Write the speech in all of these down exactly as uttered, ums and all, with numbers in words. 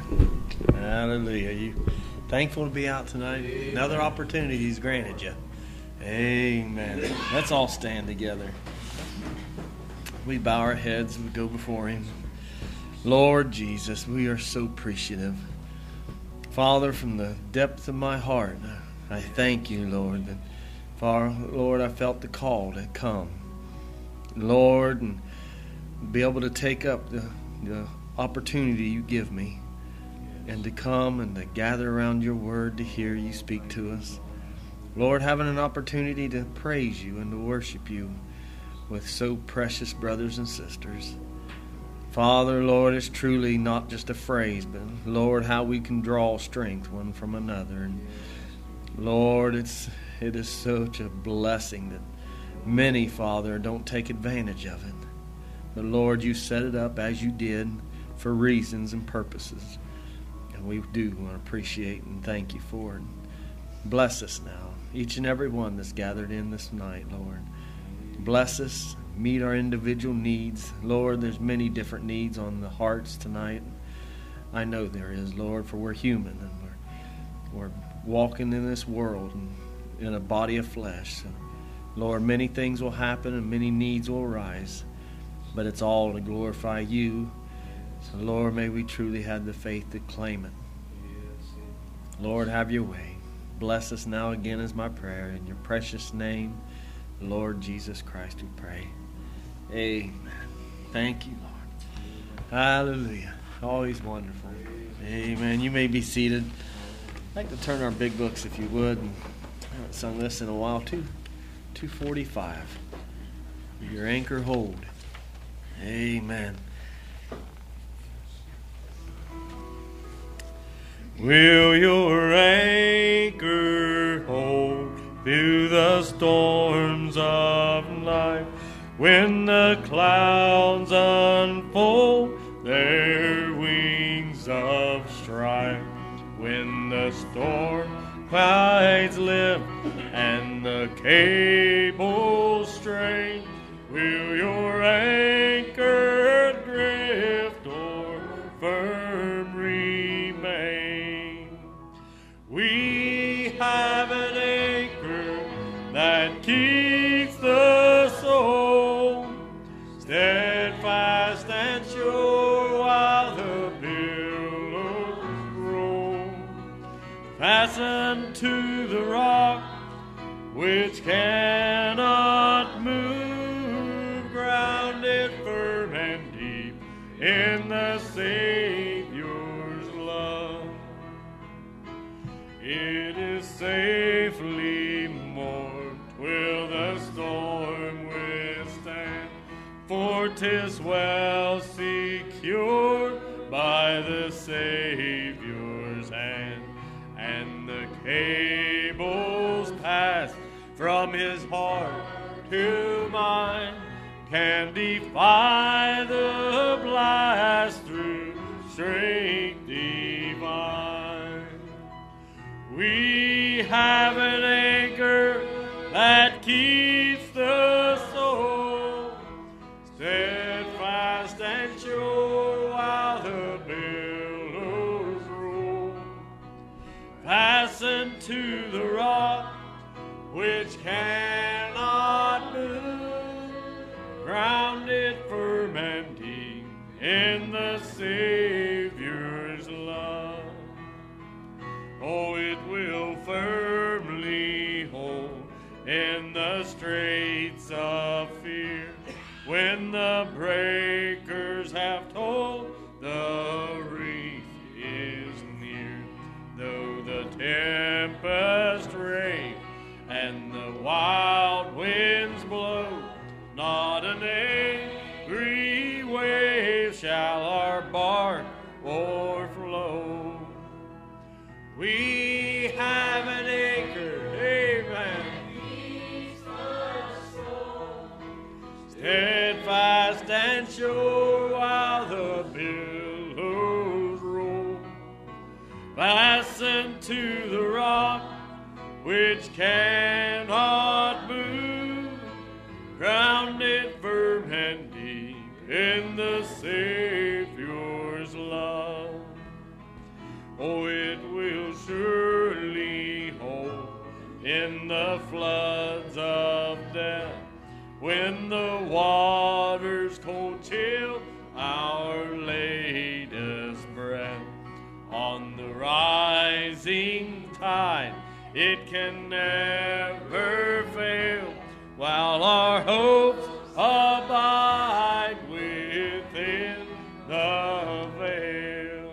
Hallelujah. You thankful to be out tonight? Amen. Another opportunity He's granted you. Amen. Let's all stand together. We bow our heads. We go before Him. Lord Jesus, we are so appreciative. Father, from the depth of my heart, I thank you, Lord, that Father, Lord, I felt the call to come. Lord, and be able to take up the, the opportunity you give me and to come and to gather around your word to hear you speak to us. Lord, having an opportunity to praise you and to worship you with so precious brothers and sisters. Father, Lord, it's truly not just a phrase, but Lord, how we can draw strength one from another. And Lord, it's it is such a blessing that many, Father, don't take advantage of it. But Lord, you set it up as you did for reasons and purposes. And we do want to appreciate and thank you for it. Bless us now, each and every one that's gathered in this night, Lord. Bless us, meet our individual needs. Lord, there's many different needs on the hearts tonight. I know there is, Lord, for we're human and we're, we're walking in this world and in a body of flesh. So, Lord, many things will happen and many needs will arise, but it's all to glorify you. So, Lord, may we truly have the faith to claim it. Lord, have your way. Bless us now again is my prayer. In your precious name, Lord Jesus Christ, we pray. Amen. Thank you, Lord. Hallelujah. Always wonderful. Amen. You may be seated. I'd like to turn our big books, if you would. I haven't sung this in a while, too. two forty-five. Your anchor hold. Amen. Will your anchor hold through the storms of life? When the clouds unfold their wings of strife, when the storm clouds lift and the cables strain, will your anchor drift or firm remain? We have an anchor that keeps the soul steadfast and sure while the billows roll, fastened to the rock which cannot move, grounded firm and deep in the Savior's love. It is safely moored, will the storm withstand, for 'tis well secured by the Savior's hand, and the cables pass from his heart to mine, can defy the blast through strength divine. We have an anchor that keeps the soul steadfast and sure while the billows roll, fastened to the rock which cannot move, grounded firm and deep in the Savior's love. Oh, it will firmly hold in the straits of fear, when the breakers have told the reef is near. Though the tempest rage and the wild winds blow, not an angry wave shall our bark o'erflow. We have an anchor, amen, steadfast and sure while the billows roll, fastened to the rock which cannot move, grounded firm and deep in the Savior's love. oh, it will surely hold in the floods of death. When the waters cold chill our latest breath, on the rising tide it can never fail, while our hopes abide within the veil.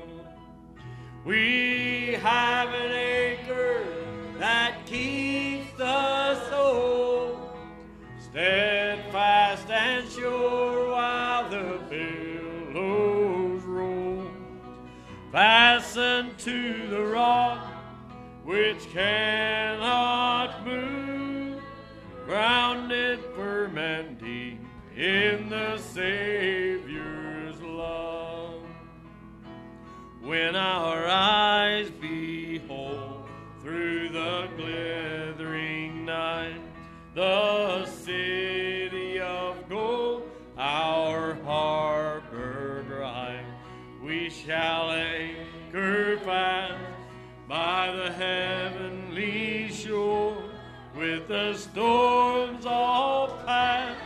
We have an anchor that keeps the soul steadfast and sure while the billows roll, fastened to the rock which cannot move, grounded firm and deep in the Savior's love. When our eyes behold through the glittering night the city of gold, our harbor bright, we shall anchor fast by the heavenly shore, with the storms all past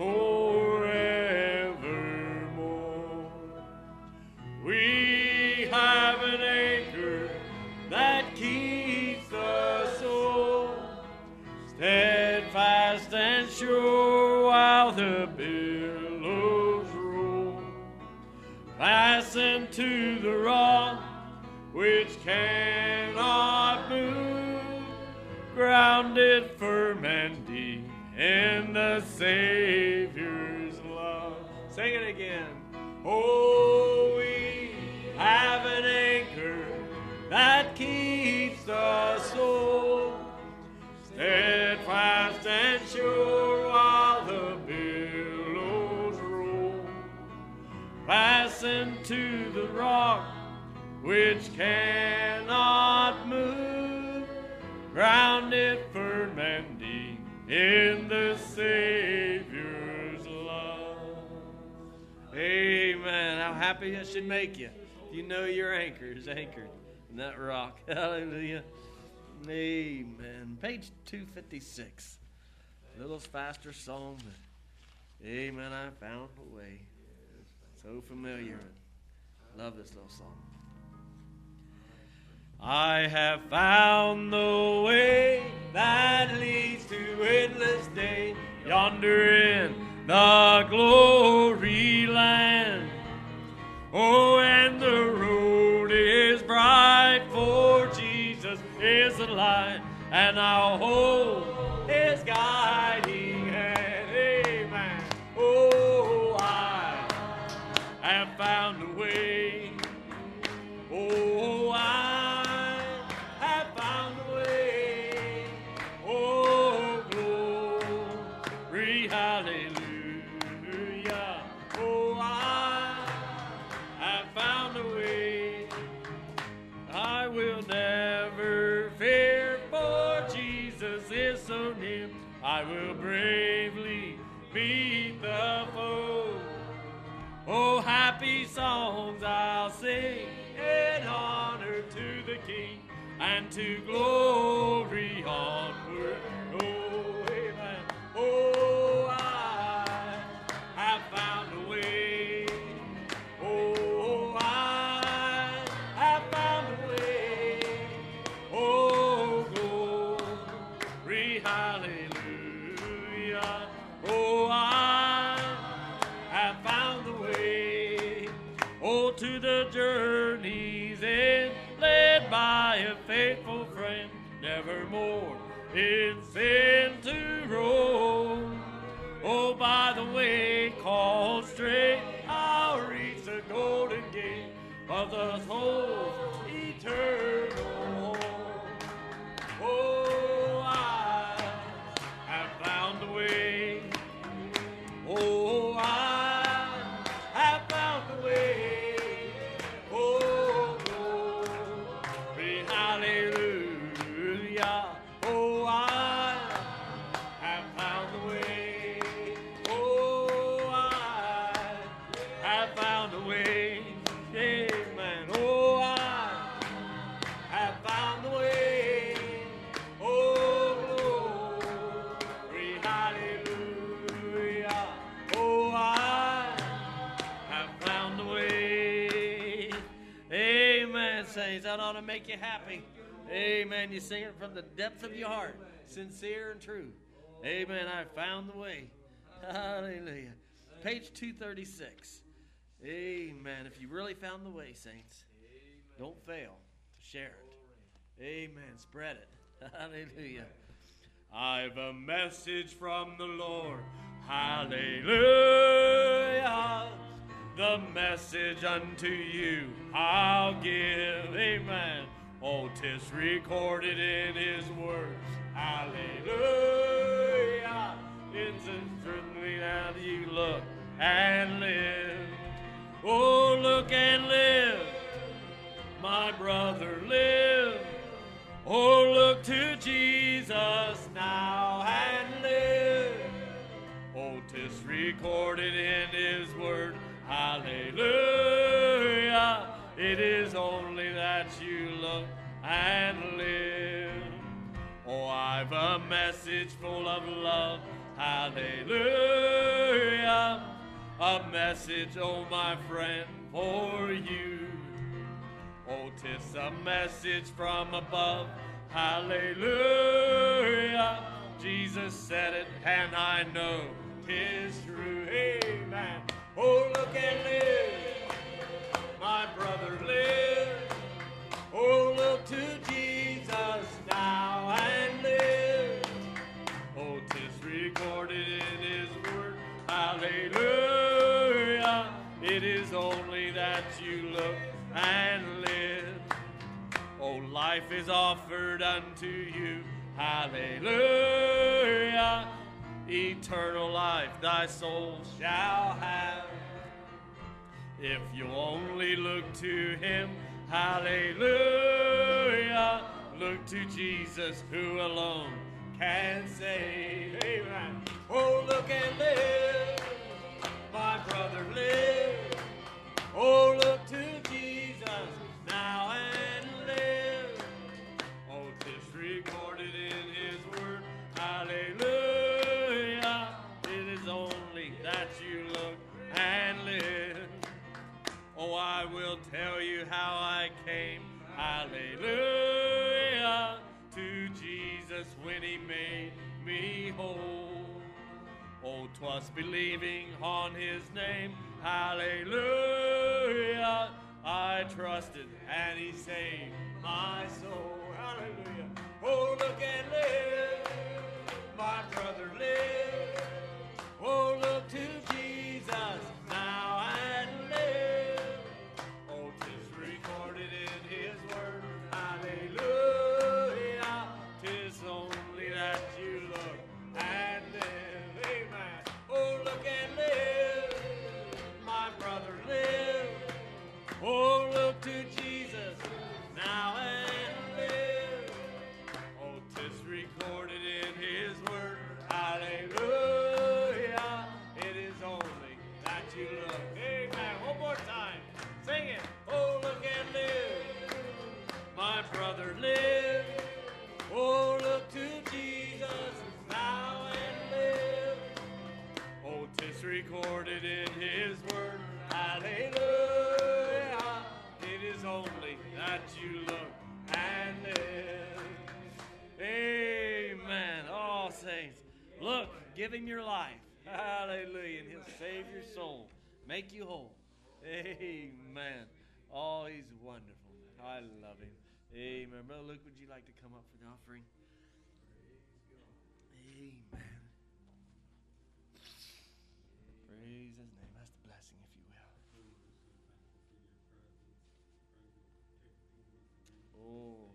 forevermore. We have an anchor that keeps the soul steadfast and sure while the billows roll, fastened to the rock which cannot move, grounded firm and deep in the Savior's love. Sing it again. Oh, we have an anchor that keeps the soul steadfast and sure while the billows roll, fastened to the rock which cannot move, grounded firm and deep in the Savior's love. Amen. How happy that should make you. You know your anchor is anchored in that rock. Hallelujah. Amen. Page two fifty-six. A little faster song, but amen, I found a way. So familiar. Love this little song. I have found the way that leads to endless day, yonder in the glory land. Oh, and the road is bright, for Jesus is the light, and I'll hold his guiding hand. Amen. Oh, I have found a way. Oh, I have found a way. Oh, glory, hallelujah. Oh, I have found a way. I will never fear, for Jesus is so near. I will bravely meet the foe. Oh, happy songs I'll sing in honor to the King and to glory onward. Oh, amen. Oh, I have found a way. Oh, I have found a way. Oh, glory, hallelujah. Oh, I have found the way. Oh, to the journey's end, led by a faithful friend, nevermore in sin to roam. Oh, by the way called straight, I'll reach the golden gate of the soul's eternal home. Oh, I have found the way. Oh, I have found the way. Oh, glory, hallelujah. Oh, I have found the way. Oh, I have found a way. Amen. Oh, I saints. That ought to make you happy. Amen. You sing it from the depths of your heart, sincere and true. Amen. I found the way. Hallelujah. Page two thirty-six. Amen. If you really found the way, saints, don't fail to share it. Amen. Spread it. Hallelujah. I've a message from the Lord. Hallelujah. The message unto you I'll give. Amen. Oh, 'tis recorded in his word. Hallelujah. It's certainly that you look and live. Oh, look and live. My brother, live. Oh, look to Jesus now and live. Oh, 'tis recorded in his word. Hallelujah. It is only that you look and live. Oh, I've a message full of love. Hallelujah. A message, oh my friend, for you. Oh, 'tis a message from above. Hallelujah. Jesus said it, and I know 'tis true. Amen. Oh, look and live. My brother, live. Oh, look to Jesus now and live. Oh, 'tis recorded in his word. Hallelujah. It is only that you look and live. Oh, life is offered unto you. Hallelujah. Eternal life thy soul shall have. If you only look to him. Hallelujah. Look to Jesus who alone can save. Amen. Oh, look and live. My brother, live. Oh, look to Jesus now and live. Oh, 'tis recorded in his word. Hallelujah. It is only that you look and live. Oh, I will tell you how I came. Hallelujah. To Jesus when he made me whole. Oh, 'twas believing on his name. Hallelujah. I trusted and he saved my soul. Hallelujah. Oh, look and live. My brother, live. Oh, look to Jesus now and live. Oh, 'tis recorded in his word. Hallelujah. 'Tis only that you look and live. Amen. Oh, look and live. My brother, live. Oh, look to Jesus now and live. Oh, 'tis recorded in his word. Hallelujah. It is only that you look. Amen. One more time. Sing it. Oh, look and live. My brother, live. Oh, look to Jesus now and live. Oh, 'tis recorded in his word. Hallelujah. It is only that you look and live. Amen. Oh, saints, look, give him your life. Hallelujah. And he'll save your soul, make you whole. Amen. Oh, he's wonderful. I love him. Amen. Brother Luke, would you like to come up for the offering? Amen. Praise his name. That's the blessing, if you will. Oh,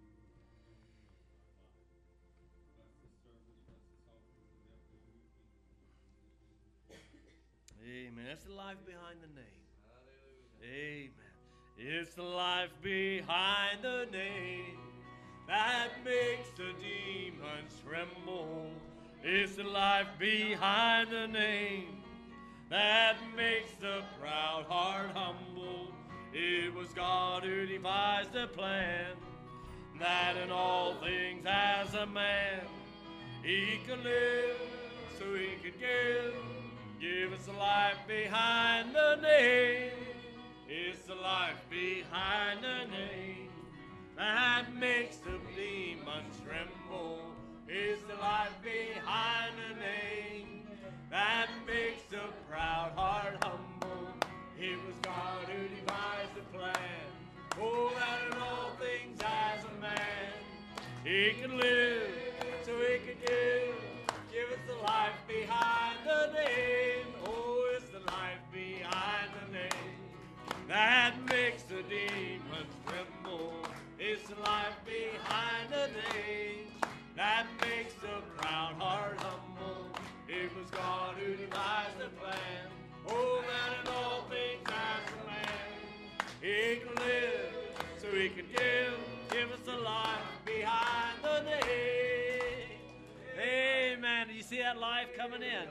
amen. That's the life behind the name. Amen. It's the life behind the name that makes the demons tremble. It's the life behind the name that makes the proud heart humble. It was God who devised a plan that in all things as a man he could live so he could give. Give us a life behind the name. It's the life behind the name that makes the demons tremble. It's the life behind the name that makes the proud heart humble. It was God who devised the plan. Oh, that in all things as a man he could live, so he could give. Give us the life behind the name. Oh, it's the life behind the name that makes the demons tremble. It's the life behind the name that makes the proud heart humble. It was God who devised the plan. Oh, that in all things as a man he could live, so he could give. Give us the life behind the name. Amen. Do you see that life coming in?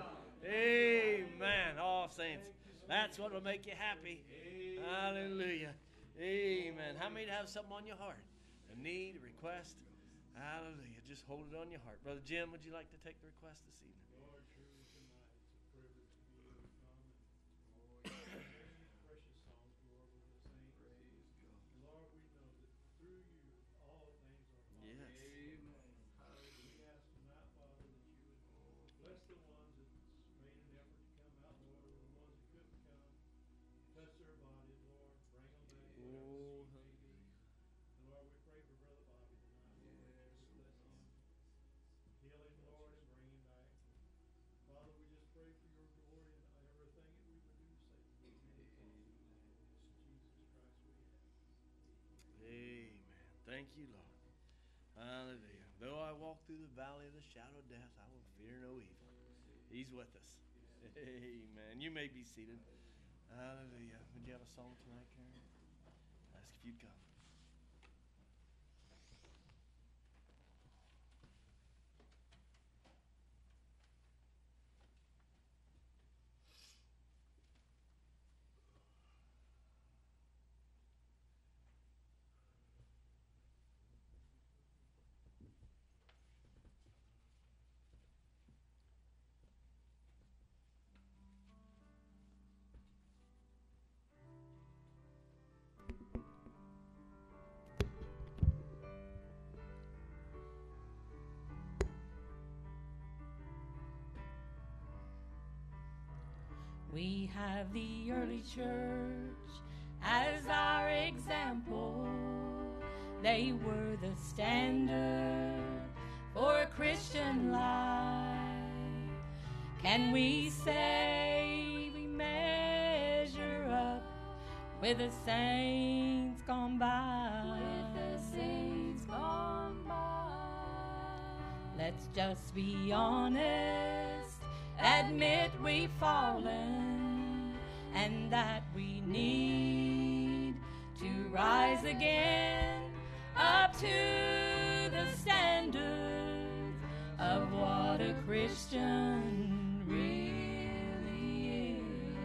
Amen. All saints. That's what will make you happy. Hallelujah. Amen. How many have something on your heart? A need, a request? Hallelujah. Just hold it on your heart. Brother Jim, would you like to take the request this evening? Lord, truly tonight it's a privilege to be able to come and Lord, sing precious songs, Lord, with the saints. And Lord, we know that through you all things are possible. Yes. We ask tonight, Father, that you would bless the ones that made an effort to come out, Lord, or the ones that couldn't come. Touch their bodies, Lord. Bring them back. Oh, And Lord, we pray for Brother Bobby tonight, Lord, that you would bless him. Heal him, Lord, and bring him back. Father, we just pray for your glory and everything that we would do, say, we may possible. It's Jesus Christ we have. Amen. Thank you, Lord. Hallelujah. Though I walk through the valley of the shadow of death, I will fear no evil. He's with us. Amen. You may be seated. Hallelujah. Would you have a song tonight, Karen? Ask if you'd come. We have the early church as our example. They were the standard for a Christian life. Can we say we measure up with the saints gone by? With the saints gone by. Let's just be honest. Admit we've fallen and that we need to rise again up to the standard of what a Christian really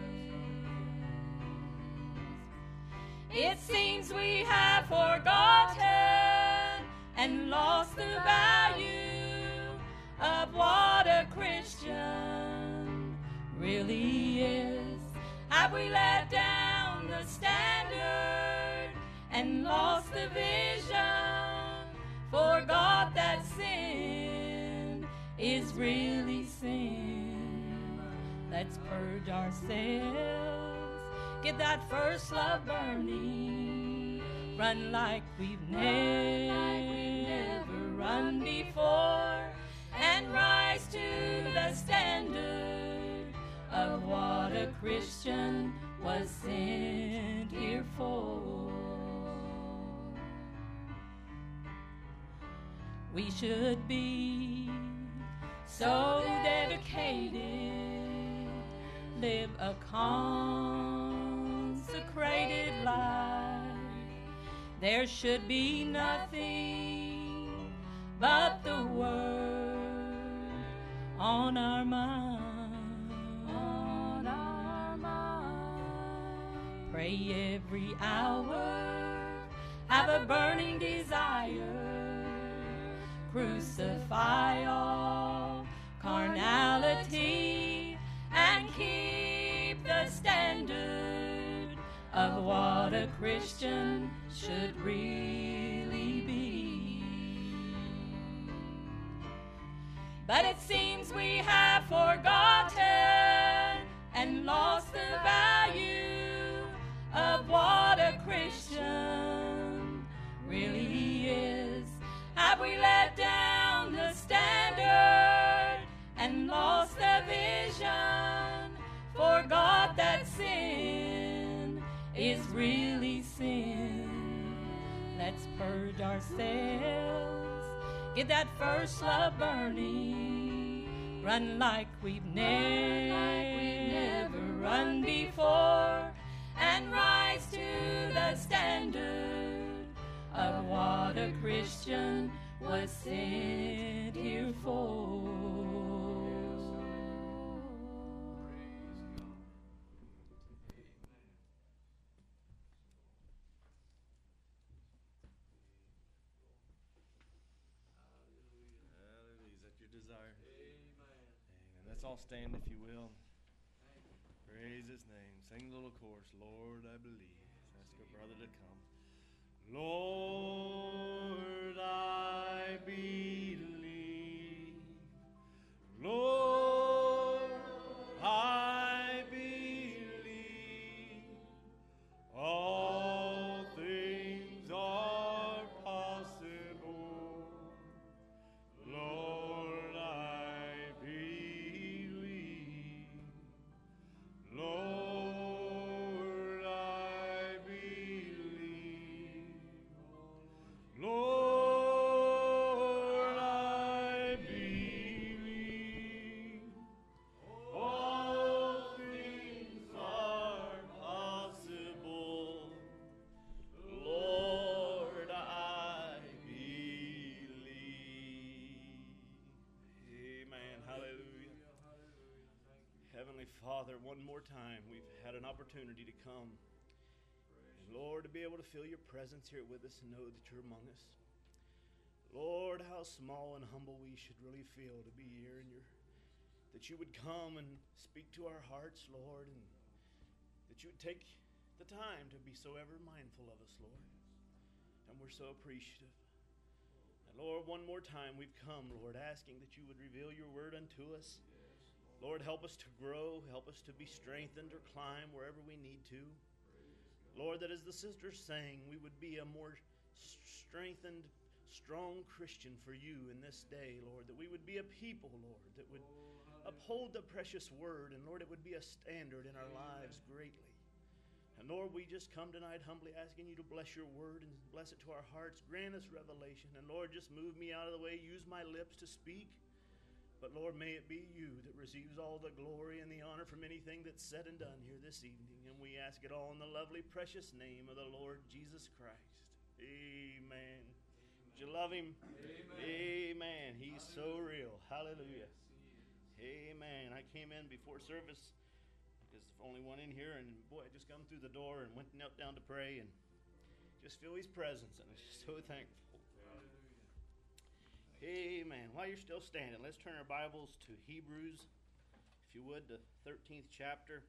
is. It seems we have forgotten and lost the value of what a Christian really is. Have we let down the standard and lost the vision? Forgot that sin is really sin. Let's purge ourselves, get that first love burning, run like we've never run before, and rise to the standard of what a Christian was sent here for. We should be so dedicated, live a consecrated life. There should be nothing but the word on our mind. On our mind. Pray every hour, have a burning desire. Crucify all carnality and keep the standard of what a Christian should really be. But it seems we have forgotten and lost the value of what a Christian really is. Have we let down the standard and lost the vision? Forgot that sin is really sin. Let's purge ourselves, get that first love burning, run like we've never, like we've never run before, and rise to the standard of what a Christian was sent here for. Desire. Amen. Amen. Let's all stand if you will. Praise his name. Sing the little chorus. Lord, I believe. Ask your brother to come. Lord, I believe. Lord, I believe. All things are possible. Lord, I believe. Lord, I believe. Lord, I believe. All things are possible. Lord, I believe. Amen. Hallelujah. Heavenly Father, one more time we've had an opportunity to come. And Lord, to be able to feel your presence here with us and know that you're among us. Lord, how small and humble we should really feel to be here, and your, that you would come and speak to our hearts, Lord, and that you would take the time to be so ever mindful of us, Lord. And we're so appreciative. And Lord, one more time we've come, Lord, asking that you would reveal your word unto us. Lord, help us to grow, help us to be strengthened or climb wherever we need to. Lord, that as the sister's saying, we would be a more strengthened, strong Christian for you in this day, Lord. That we would be a people, Lord, that would uphold the precious word. And Lord, it would be a standard in our lives greatly. And Lord, we just come tonight humbly asking you to bless your word and bless it to our hearts. Grant us revelation. And Lord, just move me out of the way. Use my lips to speak. But Lord, may it be you that receives all the glory and the honor from anything that's said and done here this evening. And we ask it all in the lovely, precious name of the Lord Jesus Christ. Amen. Do you love him? Amen. Amen. He's so real. Hallelujah. Amen. I came in before service because there's only one in here, and boy, I just come through the door and went and knelt down to pray and just feel his presence, and I'm just so thankful. Amen. While you're still standing, let's turn our Bibles to Hebrews, if you would, the thirteenth chapter.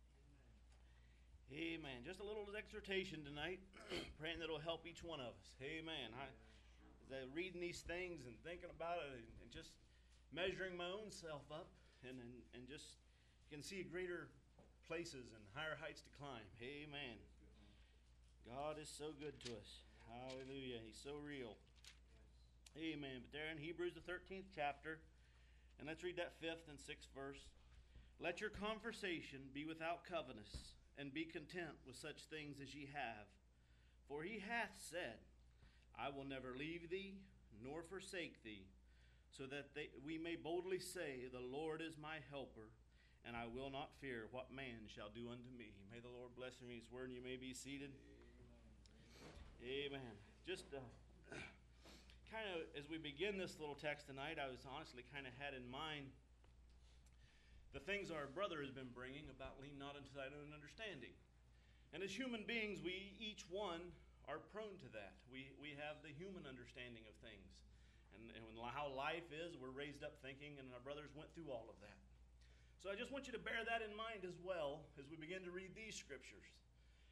Amen. Just a little exhortation tonight, praying that it'll help each one of us. Amen. I, as I reading these things and thinking about it and, and just measuring my own self up and, and, and just you can see greater places and higher heights to climb. Amen. God is so good to us. Hallelujah. He's so real. Amen. But there in Hebrews, the thirteenth chapter, and let's read that fifth and sixth verse. Let your conversation be without covetousness, and be content with such things as ye have. For he hath said, I will never leave thee, nor forsake thee, so that they, we may boldly say, the Lord is my helper, and I will not fear what man shall do unto me. May the Lord bless him in his word, and you may be seated. Amen. Amen. Just uh, kind of as we begin this little text tonight, I was honestly kind of had in mind the things our brother has been bringing about lean not unto thine own understanding. And as human beings, we each one are prone to that. We we have the human understanding of things. And, and how life is, we're raised up thinking, and our brothers went through all of that. So I just want you to bear that in mind as well as we begin to read these scriptures.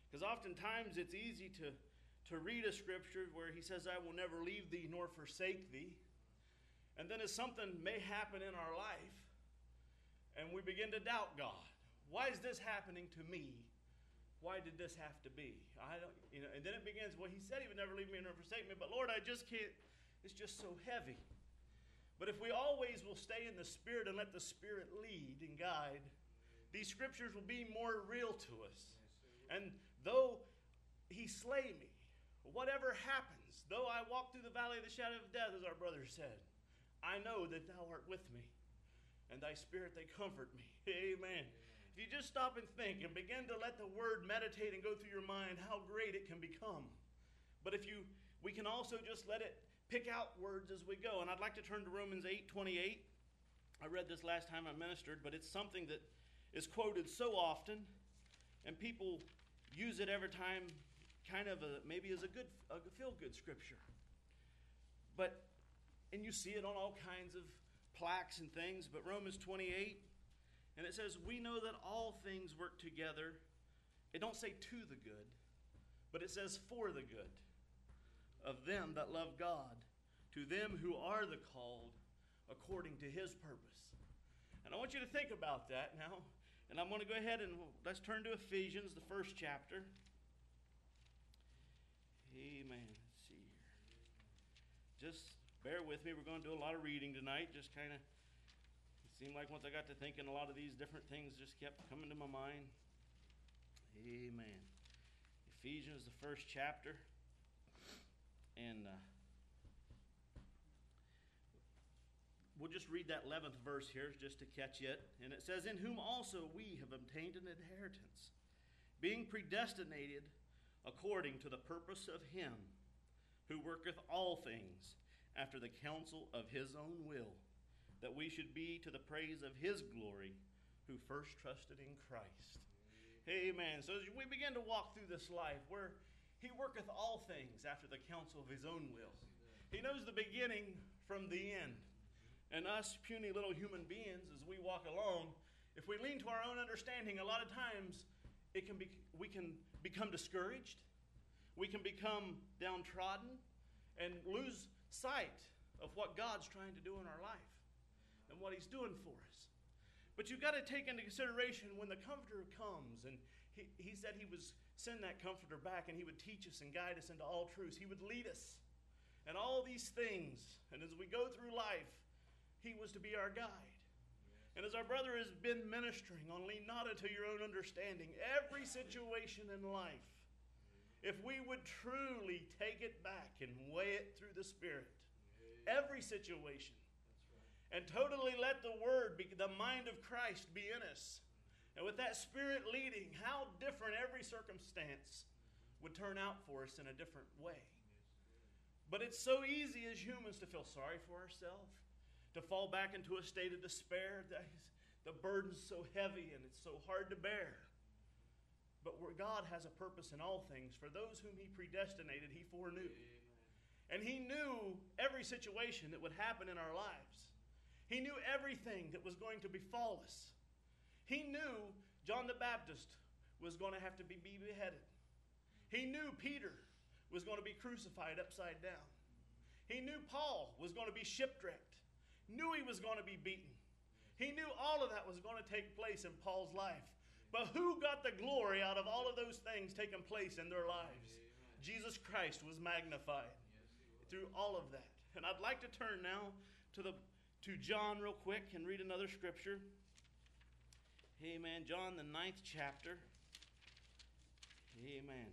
Because oftentimes it's easy to, to read a scripture where he says, I will never leave thee nor forsake thee. And then as something may happen in our life, and we begin to doubt God. Why is this happening to me? Why did this have to be? I don't, you know. And then it begins, well, he said he would never leave me nor forsake me, but Lord, I just can't, it's just so heavy. But if we always will stay in the Spirit and let the Spirit lead and guide, these scriptures will be more real to us. And though he slay me, whatever happens, though I walk through the valley of the shadow of death, as our brother said, I know that thou art with me, and thy Spirit, they comfort me. Amen. Amen. If you just stop and think and begin to let the word meditate and go through your mind, how great it can become. But if you, we can also just let it pick out words as we go. And I'd like to turn to Romans eight twenty-eight. I read this last time I ministered, but it's something that is quoted so often, and people use it every time, kind of a, maybe as a good, a feel-good scripture. But, and you see it on all kinds of plaques and things, but Romans twenty-eight, and it says, we know that all things work together. It don't say to the good, but it says for the good of them that love God, to them who are the called according to his purpose. And I want you to think about that now. And I'm going to go ahead and let's turn to Ephesians, the first chapter. Amen. Let's see here. Just bear with me. We're going to do a lot of reading tonight. Just kind of, it seemed like once I got to thinking, a lot of these different things just kept coming to my mind. Amen. Ephesians, the first chapter. And uh, we'll just read that eleventh verse here just to catch it. And it says, in whom also we have obtained an inheritance, being predestinated according to the purpose of him who worketh all things after the counsel of his own will, that we should be to the praise of his glory, who first trusted in Christ. Amen. So as we begin to walk through this life, where he worketh all things after the counsel of his own will. He knows the beginning from the end. And us puny little human beings, as we walk along, if we lean to our own understanding, a lot of times it can be, we can become discouraged. We can become downtrodden and lose sight of what God's trying to do in our life and what he's doing for us. But you've got to take into consideration when the Comforter comes, and he, he said he was send that Comforter back and he would teach us and guide us into all truths. He would lead us and all these things. And as we go through life, he was to be our guide. And as our brother has been ministering on lean not unto your own understanding, every situation in life, if we would truly take it back and weigh it through the Spirit, every situation, and totally let the Word, be, the mind of Christ be in us. And with that Spirit leading, how different every circumstance would turn out for us in a different way. But it's so easy as humans to feel sorry for ourselves, to fall back into a state of despair. The burden's so heavy and it's so hard to bear. But where God has a purpose in all things, for those whom he predestinated, he foreknew. And he knew every situation that would happen in our lives. He knew everything that was going to befall us. He knew John the Baptist was going to have to be beheaded. He knew Peter was going to be crucified upside down. He knew Paul was going to be shipwrecked. Knew he was going to be beaten. He knew all of that was going to take place in Paul's life. But who got the glory out of all of those things taking place in their lives? Amen. Jesus Christ was magnified through all of that. And I'd like to turn now to the to John real quick and read another scripture. Amen. John, the ninth chapter. Amen.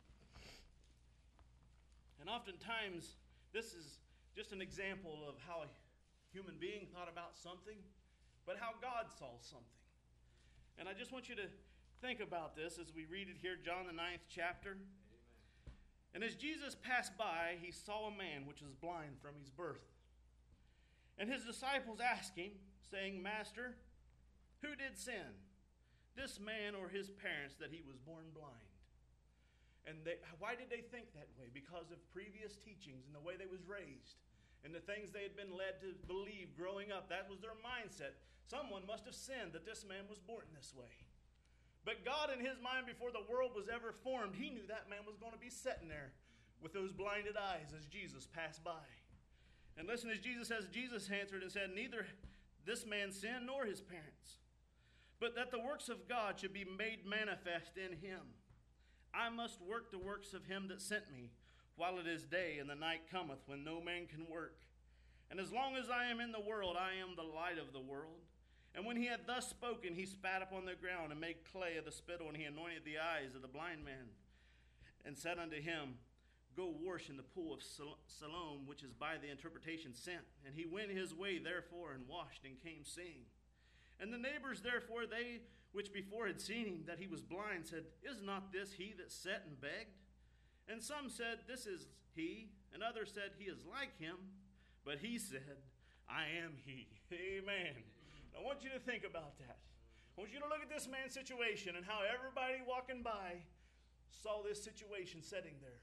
And oftentimes, this is just an example of how a human being thought about something, but how God saw something. And I just want you to think about this as we read it here, John, the ninth chapter. Amen. And as Jesus passed by, he saw a man which was blind from his birth. And his disciples asked him, saying, Master, who did sin, this man or his parents, that he was born blind? And they, why did they think that way? Because of previous teachings and the way they was raised and the things they had been led to believe growing up. That was their mindset. Someone must have sinned that this man was born this way. But God, in his mind, before the world was ever formed, he knew that man was going to be sitting there with those blinded eyes as Jesus passed by. And listen, as Jesus says, Jesus answered and said, neither this man sinned nor his parents, but that the works of God should be made manifest in him. I must work the works of him that sent me, while it is day, and the night cometh when no man can work. And as long as I am in the world, I am the light of the world. And when he had thus spoken, he spat upon the ground, and made clay of the spittle, and he anointed the eyes of the blind man, and said unto him, go wash in the pool of Siloam, which is by the interpretation sent. And he went his way therefore, and washed, and came seeing. And the neighbors therefore, they which before had seen him, that he was blind, said, is not this he that sat and begged? And some said, this is he. And others said, he is like him. But he said, I am he. Amen. I want you to think about that. I want you to look at this man's situation and how everybody walking by saw this situation sitting there.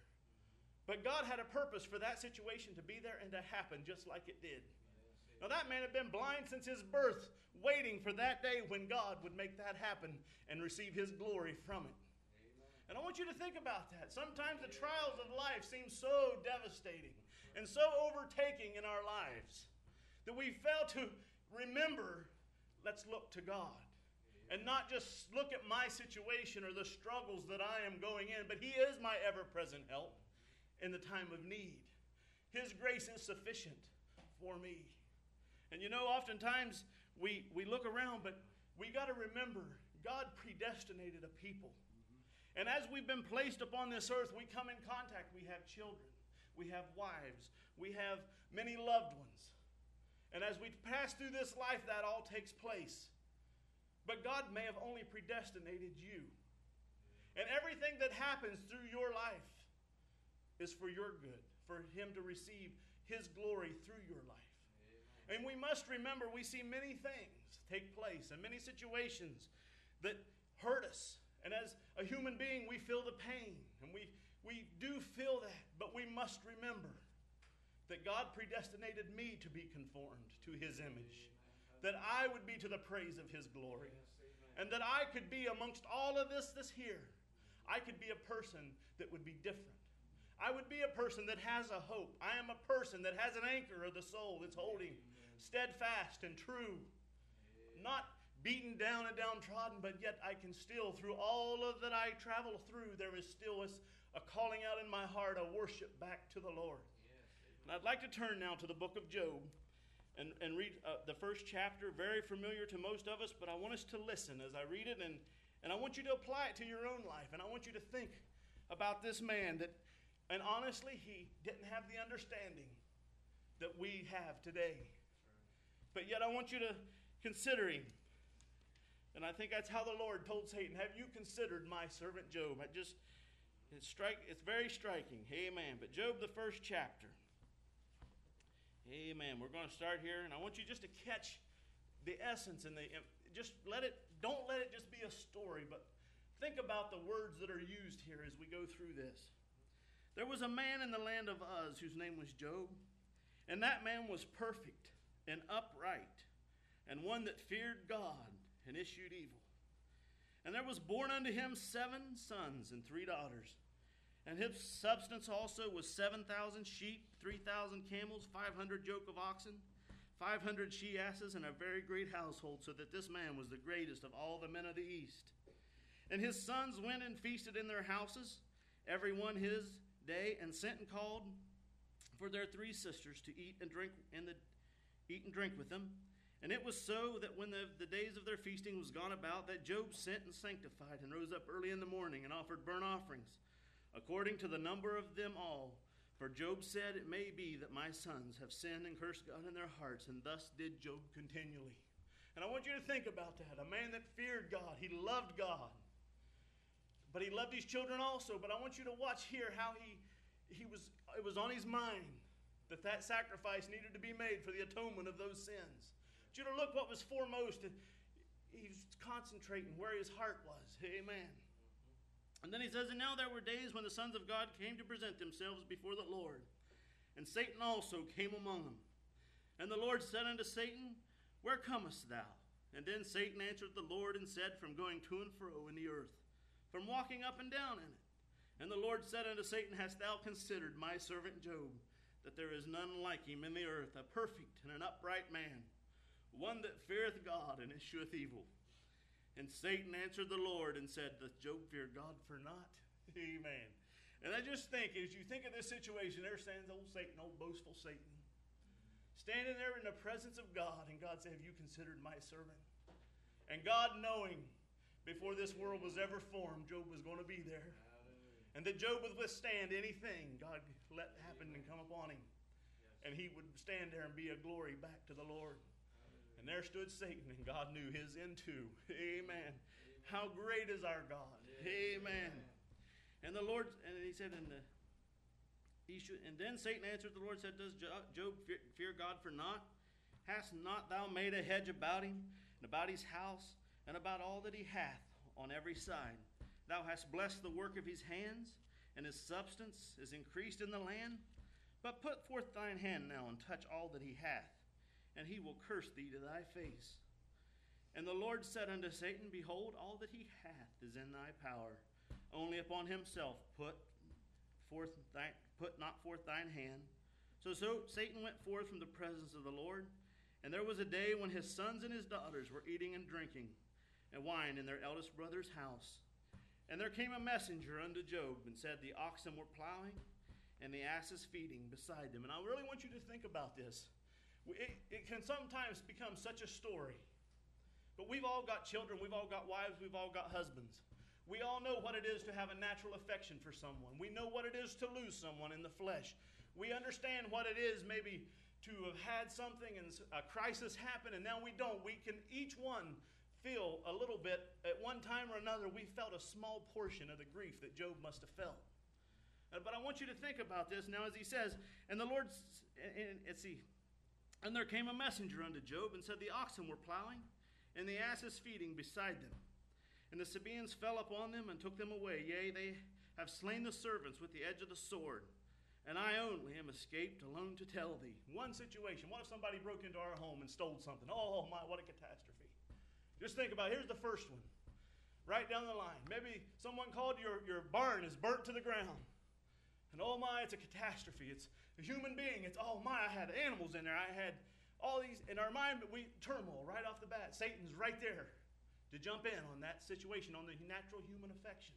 But God had a purpose for that situation to be there and to happen just like it did. Now that man had been blind since his birth, waiting for that day when God would make that happen and receive his glory from it. Amen. And I want you to think about that. Sometimes the trials of life seem so devastating and so overtaking in our lives that we fail to remember, let's look to God. And not just look at my situation or the struggles that I am going in, but he is my ever-present help in the time of need. His grace is sufficient for me. And you know, oftentimes we, we look around, but we got to remember God predestinated a people. Mm-hmm. And as we've been placed upon this earth, we come in contact. We have children. We have wives. We have many loved ones. And as we pass through this life, that all takes place. But God may have only predestinated you. And everything that happens through your life is for your good, for him to receive his glory through your life. Amen. And we must remember we see many things take place and many situations that hurt us. And as a human being, we feel the pain. And we, we do feel that. But we must remember that God predestinated me to be conformed to his image. That I would be to the praise of his glory. And that I could be amongst all of this this here. I could be a person that would be different. I would be a person that has a hope. I am a person that has an anchor of the soul that's holding steadfast and true. Not beaten down and downtrodden, but yet I can still, through all of that I travel through, there is still a, a calling out in my heart, a worship back to the Lord. And I'd like to turn now to the book of Job and, and read uh, the first chapter, very familiar to most of us, but I want us to listen as I read it, and, and I want you to apply it to your own life, and I want you to think about this man that, and honestly, he didn't have the understanding that we have today. But yet I want you to consider him. And I think that's how the Lord told Satan, have you considered my servant Job? I just, it's, strike, it's very striking. Amen. But Job, the first chapter. Amen. We're going to start here, and I want you just to catch the essence and the, just let it, don't let it just be a story, but think about the words that are used here as we go through this. There was a man in the land of Uz whose name was Job, and that man was perfect and upright, and one that feared God and eschewed evil. And there was born unto him seven sons and three daughters. And his substance also was seven thousand sheep, three thousand camels, five hundred yoke of oxen, five hundred she-asses, and a very great household, so that this man was the greatest of all the men of the east. And his sons went and feasted in their houses, every one his day, and sent and called for their three sisters to eat and drink and the eat and drink with them. And it was so that when the, the days of their feasting was gone about, that Job sent and sanctified, and rose up early in the morning, and offered burnt offerings, according to the number of them all. For Job said, it may be that my sons have sinned and cursed God in their hearts, and thus did Job continually. And I want you to think about that. A man that feared God. He loved God. But he loved his children also. But I want you to watch here how he, he was, it was on his mind that that sacrifice needed to be made for the atonement of those sins. I want you to look what was foremost. He was concentrating where his heart was. Amen. And then he says, and now there were days when the sons of God came to present themselves before the Lord. And Satan also came among them. And the Lord said unto Satan, where comest thou? And then Satan answered the Lord and said, From going to and fro in the earth, from walking up and down in it. And the Lord said unto Satan, Hast thou considered my servant Job, that there is none like him in the earth, a perfect and an upright man, one that feareth God and escheweth evil? And Satan answered the Lord and said, Doth Job fear God for naught? Amen. And I just think, as you think of this situation, there stands old Satan, old boastful Satan, standing there in the presence of God, and God said, Have you considered my servant? And God, knowing before this world was ever formed, Job was going to be there, and that Job would withstand anything God let happen and come upon him, and he would stand there and be a glory back to the Lord. And there stood Satan, and God knew his end too. Amen. How great is our God. Amen. And the Lord, and he said, in the, he should, and then Satan answered the Lord and said, Does Job fear, fear God for naught? Hast not thou made a hedge about him, and about his house, and about all that he hath on every side? Thou hast blessed the work of his hands, and his substance is increased in the land. But put forth thine hand now, and touch all that he hath, and he will curse thee to thy face. And the Lord said unto Satan, Behold, all that he hath is in thy power. Only upon himself put forth thy, put not forth thine hand. So, so Satan went forth from the presence of the Lord. And there was a day when his sons and his daughters were eating and drinking and wine in their eldest brother's house. And there came a messenger unto Job and said, The oxen were plowing, and the asses feeding beside them. And I really want you to think about this. It, it can sometimes become such a story. But we've all got children, we've all got wives, we've all got husbands. We all know what it is to have a natural affection for someone. We know what it is to lose someone in the flesh. We understand what it is maybe to have had something and a crisis happen, and now we don't. We can each one feel a little bit, at one time or another, we felt a small portion of the grief that Job must have felt. Uh, but I want you to think about this now, as he says, and the Lord, and, and, see, and there came a messenger unto Job and said, The oxen were plowing, and the asses feeding beside them. And the Sabaeans fell upon them and took them away. Yea, they have slain the servants with the edge of the sword. And I only am escaped alone to tell thee. One situation. What if somebody broke into our home and stole something? Oh my, what a catastrophe. Just think about it. Here's the first one. Right down the line. Maybe someone called your, your barn is burnt to the ground. And oh my, it's a catastrophe. It's a human being. It's, oh my, I had animals in there. I had all these, in our mind, we turmoil right off the bat. Satan's right there to jump in on that situation, on the natural human affection.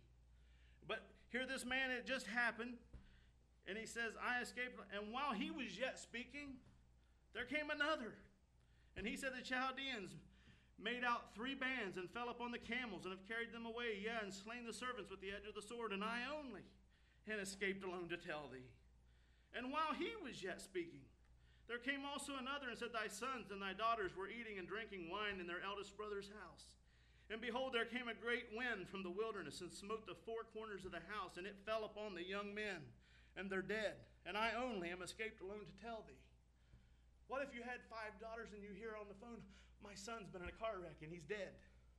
But here this man, it just happened. And he says, I escaped. And while he was yet speaking, there came another. And he said, the Chaldeans made out three bands and fell upon the camels and have carried them away, yea, and slain the servants with the edge of the sword, and I only, and escaped alone to tell thee. And while he was yet speaking, there came also another and said, Thy sons and thy daughters were eating and drinking wine in their eldest brother's house. And behold, there came a great wind from the wilderness and smote the four corners of the house, and it fell upon the young men, and they're dead. And I only am escaped alone to tell thee. What if you had five daughters and you hear on the phone, my son's been in a car wreck and he's dead?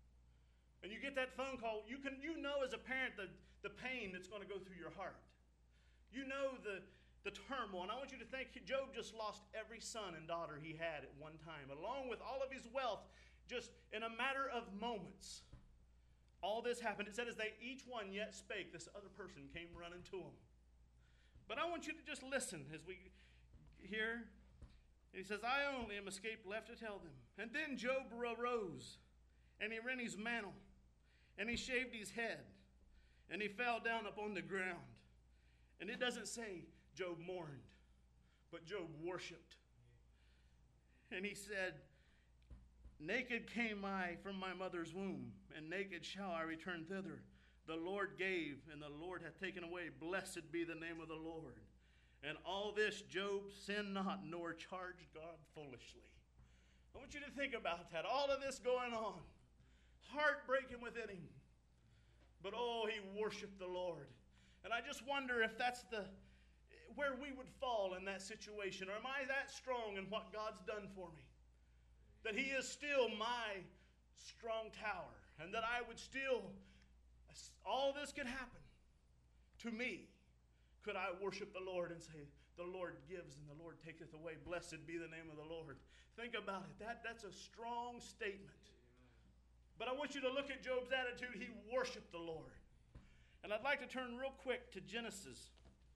And you get that phone call, you can you know as a parent the, the pain that's going to go through your heart. You know the, the turmoil. And I want you to think, Job just lost every son and daughter he had at one time, along with all of his wealth, just in a matter of moments. All this happened. It said as they each one yet spake, this other person came running to him. But I want you to just listen as we hear. And he says, I only am escaped left to tell them. And then Job arose, and he rent his mantle, and he shaved his head, and he fell down upon the ground. And it doesn't say Job mourned, but Job worshipped. And he said, Naked came I from my mother's womb, and naked shall I return thither. The Lord gave, and the Lord hath taken away. Blessed be the name of the Lord. And all this Job sinned not, nor charged God foolishly. I want you to think about that. All of this going on. Heartbreaking within him. But oh, he worshiped the Lord. And I just wonder if that's the where we would fall in that situation. Or am I that strong in what God's done for me? That he is still my strong tower. And that I would still, all this could happen to me. Could I worship the Lord and say, the Lord gives and the Lord taketh away. Blessed be the name of the Lord. Think about it. That, that's a strong statement. But I want you to look at Job's attitude. He worshiped the Lord. And I'd like to turn real quick to Genesis,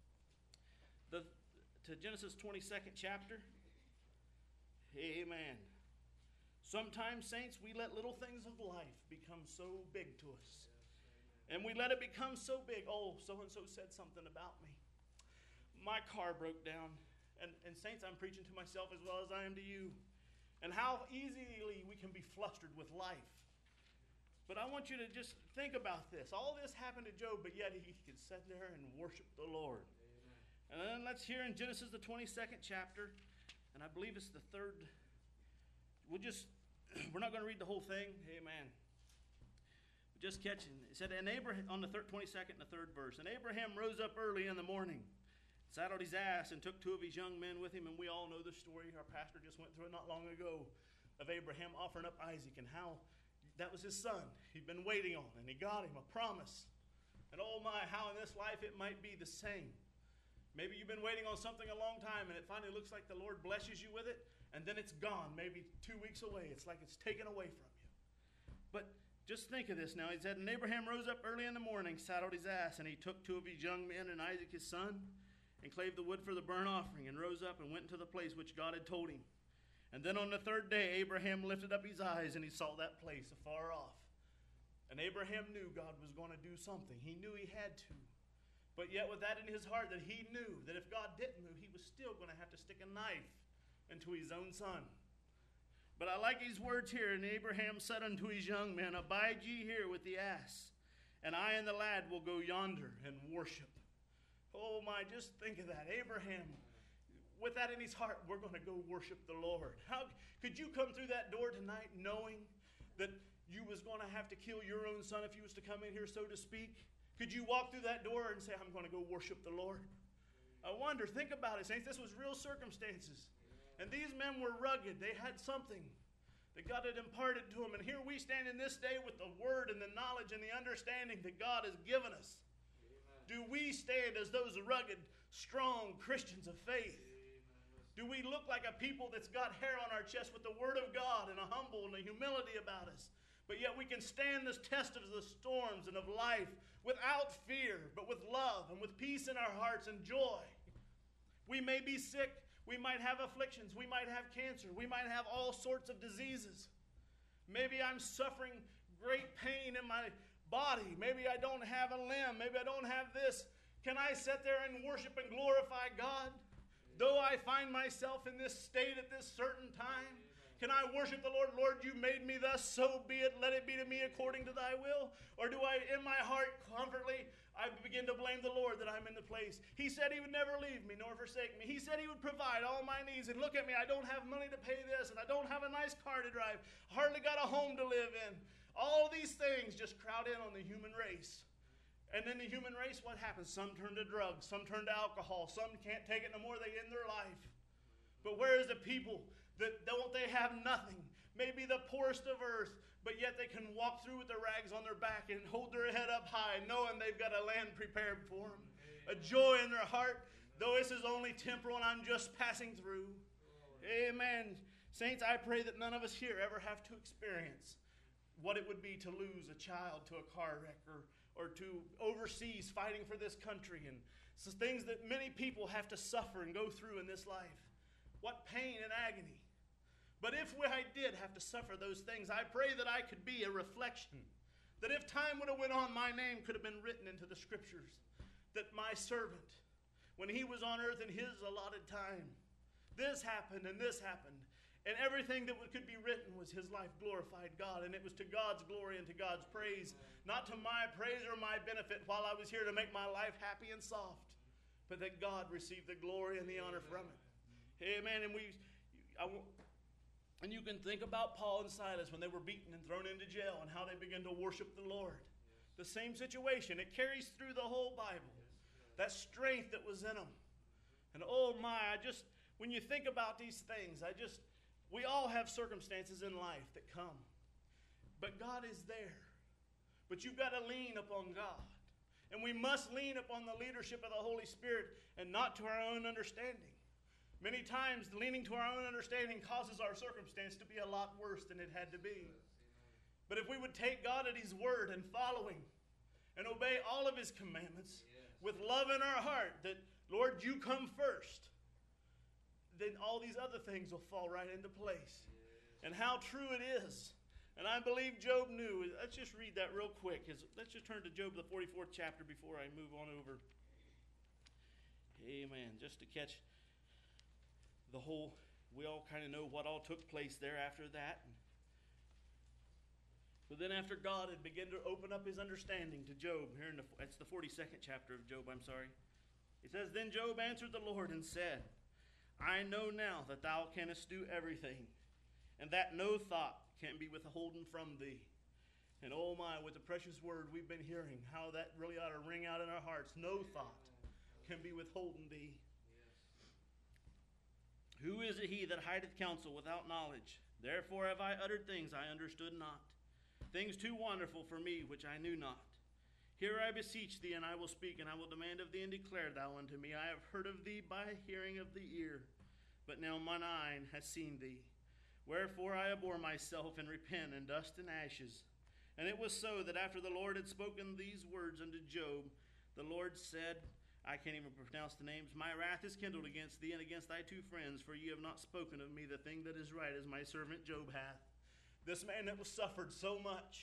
the, to Genesis twenty-second chapter. Amen. Sometimes, saints, we let little things of life become so big to us. And we let it become so big. Oh, so-and-so said something about me. My car broke down. And, and saints, I'm preaching to myself as well as I am to you. And how easily we can be flustered with life. But I want you to just think about this. All this happened to Job, but yet he could sit there and worship the Lord. Amen. And then let's hear in Genesis, the twenty-second chapter, and I believe it's the third. We'll just, we're not going to read the whole thing. Amen. Just catching. It said, and Abraham, on the twenty-second and the third verse, and Abraham rose up early in the morning, saddled his ass, and took two of his young men with him. And we all know the story. Our pastor just went through it not long ago of Abraham offering up Isaac and how that was his son he'd been waiting on, and he got him a promise. And oh my, how in this life it might be the same. Maybe you've been waiting on something a long time, and it finally looks like the Lord blesses you with it, and then it's gone, maybe two weeks away. It's like it's taken away from you. But just think of this now. He said, and Abraham rose up early in the morning, saddled his ass, and he took two of his young men and Isaac his son, and clave the wood for the burnt offering, and rose up and went into the place which God had told him. And then on the third day, Abraham lifted up his eyes, and he saw that place afar off. And Abraham knew God was going to do something. He knew he had to. But yet with that in his heart, that he knew that if God didn't move, he was still going to have to stick a knife into his own son. But I like these words here. And Abraham said unto his young men, abide ye here with the ass, and I and the lad will go yonder and worship. Oh my, just think of that. Abraham, with that in his heart, we're going to go worship the Lord. How could you come through that door tonight knowing that you was going to have to kill your own son if you was to come in here, so to speak? Could you walk through that door and say, I'm going to go worship the Lord? I wonder, think about it, saints. This was real circumstances. And these men were rugged. They had something that God had imparted to them. And here we stand in this day with the word and the knowledge and the understanding that God has given us. Amen. Do we stand as those rugged, strong Christians of faith? Do we look like a people that's got hair on our chest with the word of God and a humble and a humility about us? But yet we can stand this test of the storms and of life without fear, but with love and with peace in our hearts and joy. We may be sick. We might have afflictions. We might have cancer. We might have all sorts of diseases. Maybe I'm suffering great pain in my body. Maybe I don't have a limb. Maybe I don't have this. Can I sit there and worship and glorify God? Though I find myself in this state at this certain time, can I worship the Lord? Lord, you made me thus, so be it. Let it be to me according to thy will. Or do I, in my heart, comfortably, I begin to blame the Lord that I'm in the place? He said he would never leave me nor forsake me. He said he would provide all my needs. And look at me, I don't have money to pay this, and I don't have a nice car to drive. Hardly got a home to live in. All these things just crowd in on the human race. And in the human race, what happens? Some turn to drugs. Some turn to alcohol. Some can't take it no more. They end their life. But where is the people that don't they have nothing? Maybe the poorest of earth, but yet they can walk through with their rags on their back and hold their head up high, knowing they've got a land prepared for them. A joy in their heart, though this is only temporal and I'm just passing through. Amen. Saints, I pray that none of us here ever have to experience what it would be to lose a child to a car wreck, or or to overseas fighting for this country, and so things that many people have to suffer and go through in this life. What pain and agony. But if I did have to suffer those things, I pray that I could be a reflection. That if time would have went on, my name could have been written into the scriptures. That my servant, when he was on earth in his allotted time, this happened and this happened. And everything that could be written was his life glorified God. And it was to God's glory and to God's praise. Not to my praise or my benefit while I was here to make my life happy and soft. But that God received the glory and the honor from it. Amen. And we, I, and you can think about Paul and Silas when they were beaten and thrown into jail and how they began to worship the Lord. The same situation. It carries through the whole Bible. That strength that was in them. And oh my, I just, when you think about these things, I just, we all have circumstances in life that come. But God is there. But you've got to lean upon God. And we must lean upon the leadership of the Holy Spirit and not to our own understanding. Many times, leaning to our own understanding causes our circumstance to be a lot worse than it had to be. But if we would take God at His word and follow Him and obey all of His commandments with love in our heart, that, Lord, you come first, then all these other things will fall right into place. And how true it is. And I believe Job knew. Let's just read that real quick. Let's just turn to Job, the forty-fourth chapter, before I move on over. Amen. Just to catch the whole, we all kind of know what all took place there after that. But then after God had begun to open up His understanding to Job, here in the, it's the forty-second chapter of Job, I'm sorry. It says, Then Job answered the Lord and said, I know now that thou canst do everything, and that no thought can be withholden from thee. And oh my, with the precious word we've been hearing, how that really ought to ring out in our hearts. No thought can be withholden thee. Yes. Who is it he that hideth counsel without knowledge? Therefore have I uttered things I understood not, things too wonderful for me which I knew not. Hear, I beseech thee, and I will speak, and I will demand of thee, and declare thou unto me. I have heard of thee by hearing of the ear, but now mine eye hath seen thee. Wherefore I abhor myself, and repent in dust and ashes. And it was so that after the Lord had spoken these words unto Job, the Lord said, I can't even pronounce the names, My wrath is kindled against thee and against thy two friends, for ye have not spoken of me the thing that is right, as my servant Job hath. This man that was suffered so much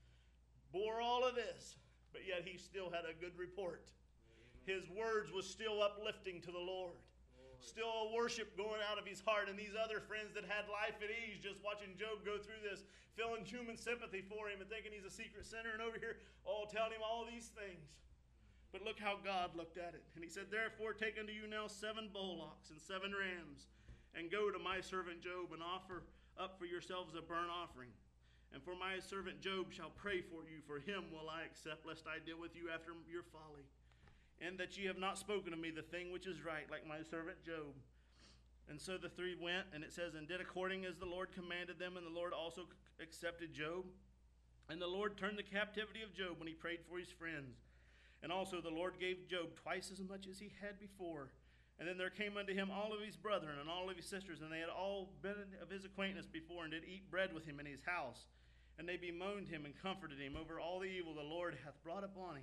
bore all of this, but yet he still had a good report. His words was still uplifting to the Lord. Still a worship going out of his heart. And these other friends that had life at ease just watching Job go through this, feeling human sympathy for him and thinking he's a secret sinner, and over here, all telling him all these things. But look how God looked at it. And He said, Therefore take unto you now seven bullocks and seven rams, and go to my servant Job, and offer up for yourselves a burnt offering. And for my servant Job shall pray for you, for him will I accept, lest I deal with you after your folly. And that ye have not spoken to me the thing which is right, like my servant Job. And so the three went, and it says, and did according as the Lord commanded them, and the Lord also accepted Job. And the Lord turned the captivity of Job when he prayed for his friends. And also the Lord gave Job twice as much as he had before. And then there came unto him all of his brethren and all of his sisters, and they had all been of his acquaintance before, and did eat bread with him in his house. And they bemoaned him and comforted him over all the evil the Lord hath brought upon him.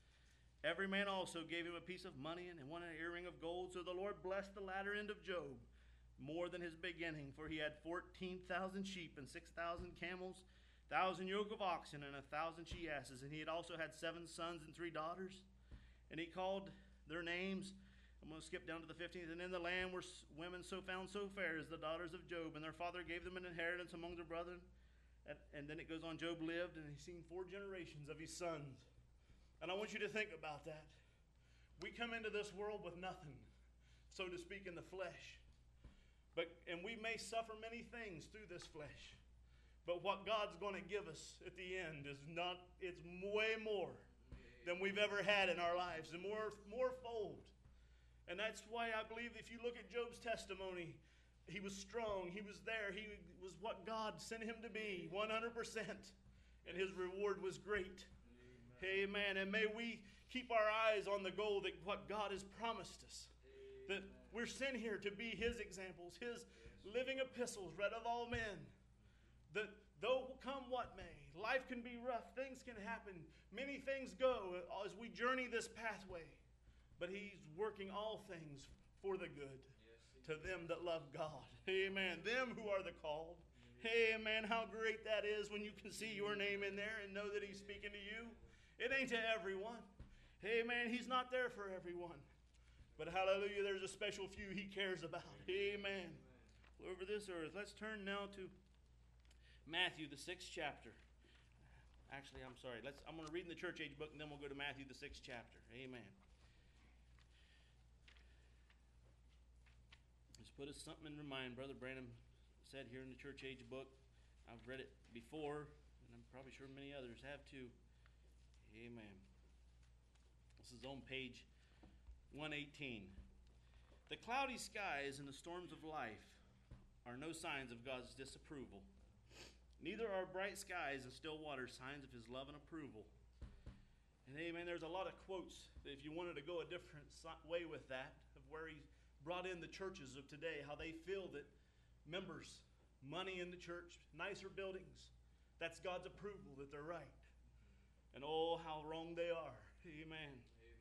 Every man also gave him a piece of money and one an earring of gold. So the Lord blessed the latter end of Job more than his beginning, for he had fourteen thousand sheep and six thousand camels, thousand yoke of oxen and a thousand she asses. And he had also had seven sons and three daughters. And he called their names. I'm going to skip down to the fifteenth. And in the land were women so found so fair as the daughters of Job, and their father gave them an inheritance among their brethren. And then it goes on, Job lived, and he's seen four generations of his sons. And I want you to think about that. We come into this world with nothing, so to speak, in the flesh. But and we may suffer many things through this flesh. But what God's going to give us at the end is not, it's way more than we've ever had in our lives, and more, more fold. And that's why I believe if you look at Job's testimony, he was strong, he was there, he was what God sent him to be, one hundred percent. And his reward was great. Amen. Amen. And may we keep our eyes on the goal that what God has promised us. Amen. That we're sent here to be His examples, His living epistles read of all men. That though come what may, life can be rough, things can happen, many things go as we journey this pathway. But He's working all things for the good. To them that love God. Amen. Them who are the called. Amen. How great that is when you can see your name in there and know that He's speaking to you. It ain't to everyone. Amen. He's not there for everyone. But hallelujah, there's a special few He cares about. Amen. Over this earth. Let's turn now to Matthew, the sixth chapter. Actually, I'm sorry. Let's. I'm going to read in the church age book, and then we'll go to Matthew, the sixth chapter. Amen. Put us something in mind. Brother Branham said here in the church age book. I've read it before, and I'm probably sure many others have too. Amen. This is on page one eighteen. The cloudy skies and the storms of life are no signs of God's disapproval. Neither are bright skies and still water signs of His love and approval. And amen, there's a lot of quotes that if you wanted to go a different way with that, of where He brought in the churches of today, how they feel that members, money in the church, nicer buildings, That's God's approval that they're right. And oh, how wrong they are. Amen.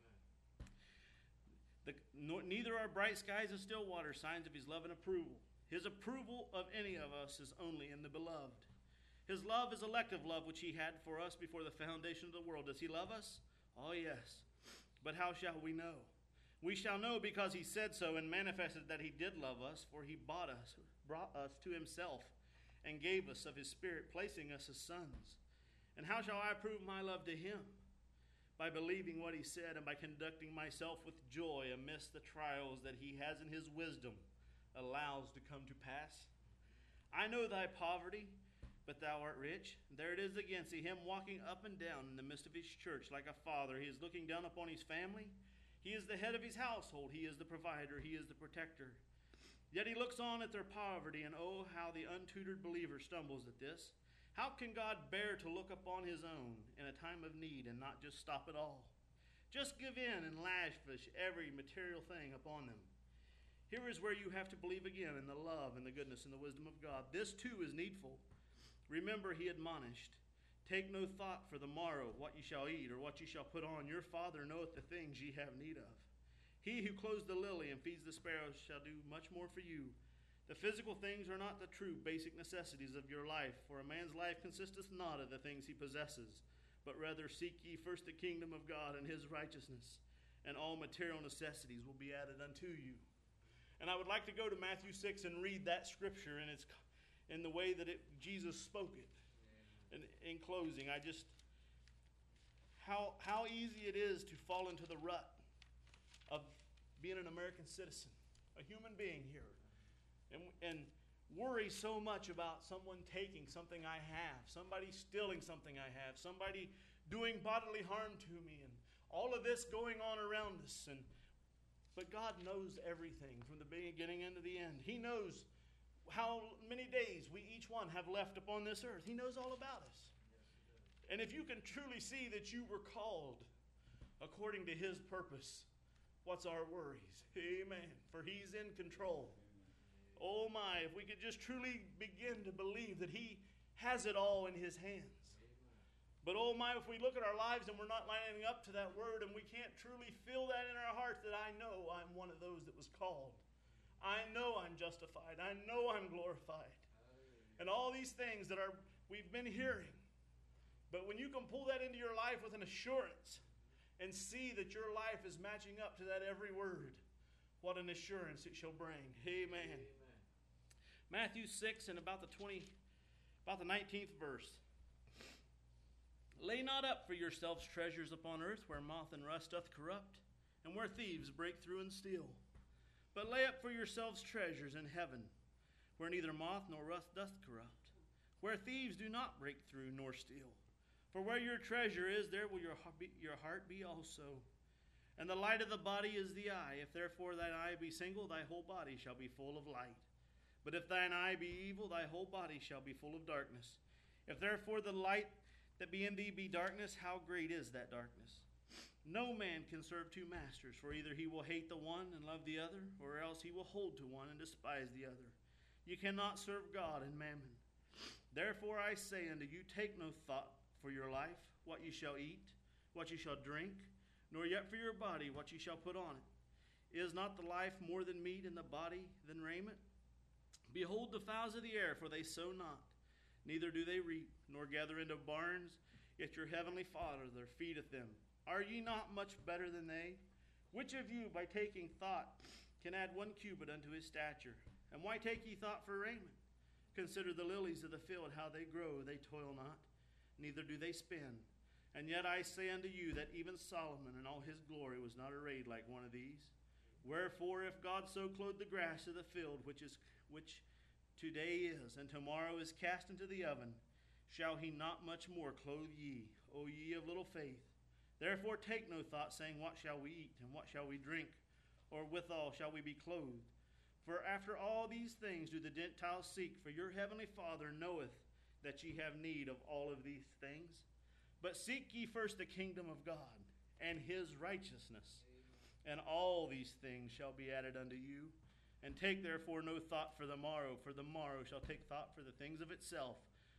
The, nor, neither are bright skies and still water signs of his love and approval. His approval of any of us is only in the beloved. His love is elective love, which he had for us before the foundation of the world. Does he love us? Oh, yes. But how shall we know? We shall know because he said so and manifested that he did love us, for he bought us, brought us to himself, and gave us of his Spirit, placing us as sons. And how shall I prove my love to him? By believing what he said and by conducting myself with joy amidst the trials that he has in his wisdom allows to come to pass. I know thy poverty, but thou art rich. There it is again. See him walking up and down in the midst of his church like a father. He is looking down upon his family. He is the head of his household. He is the provider. He is the protector. Yet he looks on at their poverty, and oh, how the untutored believer stumbles at this. How can God bear to look upon his own in a time of need and not just stop it all? Just give in and lavish every material thing upon them. Here is where you have to believe again in the love and the goodness and the wisdom of God. This too is needful. Remember, he admonished, take no thought for the morrow, what ye shall eat or what ye shall put on. Your Father knoweth the things ye have need of. He who clothes the lily and feeds the sparrows shall do much more for you. The physical things are not the true basic necessities of your life, for a man's life consisteth not of the things he possesses, but rather seek ye first the kingdom of God and his righteousness, and all material necessities will be added unto you. And I would like to go to Matthew six and read that scripture in its in the way that it, Jesus spoke it. And in closing, I just how how easy it is to fall into the rut of being an American citizen, a human being here. And, and worry so much about someone taking something I have, somebody stealing something I have, somebody doing bodily harm to me, and all of this going on around us. And but God knows everything from the beginning into the end. He knows how many days we each one have left upon this earth. He knows all about us. And if you can truly see that you were called according to his purpose, what's our worries? Amen. For he's in control. Oh my, if we could just truly begin to believe that he has it all in his hands. But oh my, if we look at our lives and we're not lining up to that word and we can't truly feel that in our hearts that I know I'm one of those that was called. I know I'm justified. I know I'm glorified. And all these things that are we've been hearing. But when you can pull that into your life with an assurance and see that your life is matching up to that every word, what an assurance it shall bring. Amen. Amen. Matthew six and about the twenty, about the nineteenth verse. Lay not up for yourselves treasures upon earth, where moth and rust doth corrupt, and where thieves break through and steal. But lay up for yourselves treasures in heaven, where neither moth nor rust doth corrupt, where thieves do not break through nor steal. For where your treasure is, there will your your heart be also. And the light of the body is the eye. If therefore thine eye be single, thy whole body shall be full of light. But if thine eye be evil, thy whole body shall be full of darkness. If therefore the light that be in thee be darkness, how great is that darkness? No man can serve two masters, for either he will hate the one and love the other, or else he will hold to one and despise the other. You cannot serve God and mammon. Therefore I say unto you, take no thought for your life, what ye shall eat, what ye shall drink, nor yet for your body, what ye shall put on it. Is not the life more than meat, and the body than raiment? Behold the fowls of the air, for they sow not, neither do they reap, nor gather into barns, yet your heavenly Father feedeth them. Are ye not much better than they? Which of you, by taking thought, can add one cubit unto his stature? And why take ye thought for raiment? Consider the lilies of the field, how they grow, they toil not, neither do they spin. And yet I say unto you that even Solomon in all his glory was not arrayed like one of these. Wherefore, if God so clothe the grass of the field, which is which today is, and tomorrow is cast into the oven, shall he not much more clothe ye, O ye of little faith? Therefore take no thought, saying, what shall we eat, and what shall we drink, or withal shall we be clothed? For after all these things do the Gentiles seek, for your heavenly Father knoweth that ye have need of all of these things. But seek ye first the kingdom of God, and his righteousness, and all these things shall be added unto you. And take therefore no thought for the morrow, for the morrow shall take thought for the things of itself.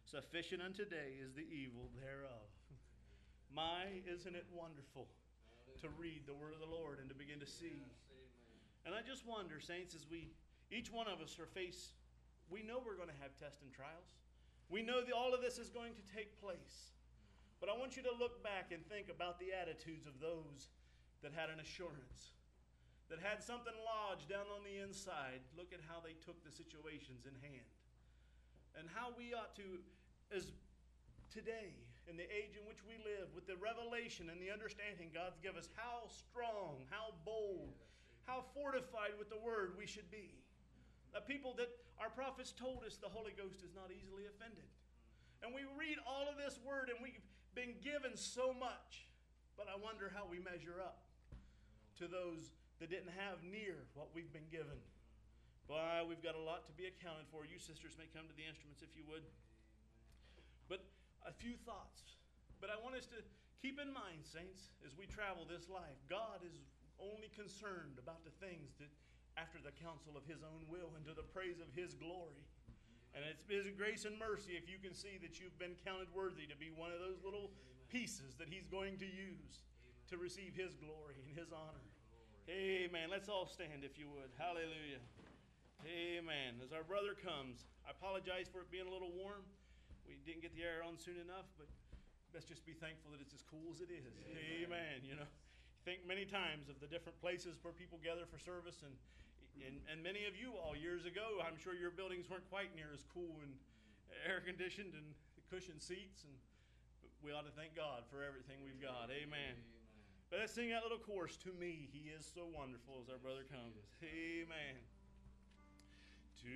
Sufficient unto day is the evil thereof. My, isn't it wonderful to read the word of the Lord and to begin to see? And I just wonder, saints, as we, each one of us are faced, we know we're going to have tests and trials. We know that all of this is going to take place. But I want you to look back and think about the attitudes of those that had an assurance, that had something lodged down on the inside. Look at how they took the situations in hand. And how we ought to, as today, in the age in which we live, with the revelation and the understanding God's given us, how strong, how bold, how fortified with the word we should be. The people that our prophets told us the Holy Ghost is not easily offended. And we read all of this word and we've been given so much. But I wonder how we measure up to those that didn't have near what we've been given. Why, we've got a lot to be accounted for. You sisters may come to the instruments if you would. But a few thoughts. But I want us to keep in mind, saints, as we travel this life, God is only concerned about the things that after the counsel of His own will and to the praise of His glory. And it's His grace and mercy if you can see that you've been counted worthy to be one of those little pieces that He's going to use to receive His glory and His honor. Amen. Let's all stand if you would. Hallelujah. Amen. As our brother comes, I apologize for it being a little warm. We didn't get the air on soon enough, but let's just be thankful that it's as cool as it is. Amen. Amen. You know, think many times of the different places where people gather for service, and, and and many of you all years ago, I'm sure your buildings weren't quite near as cool and air conditioned and cushioned seats, and but we ought to thank God for everything we've got. Amen. Amen. But let's sing that little chorus, "To Me He Is So Wonderful," as our brother comes. Amen. To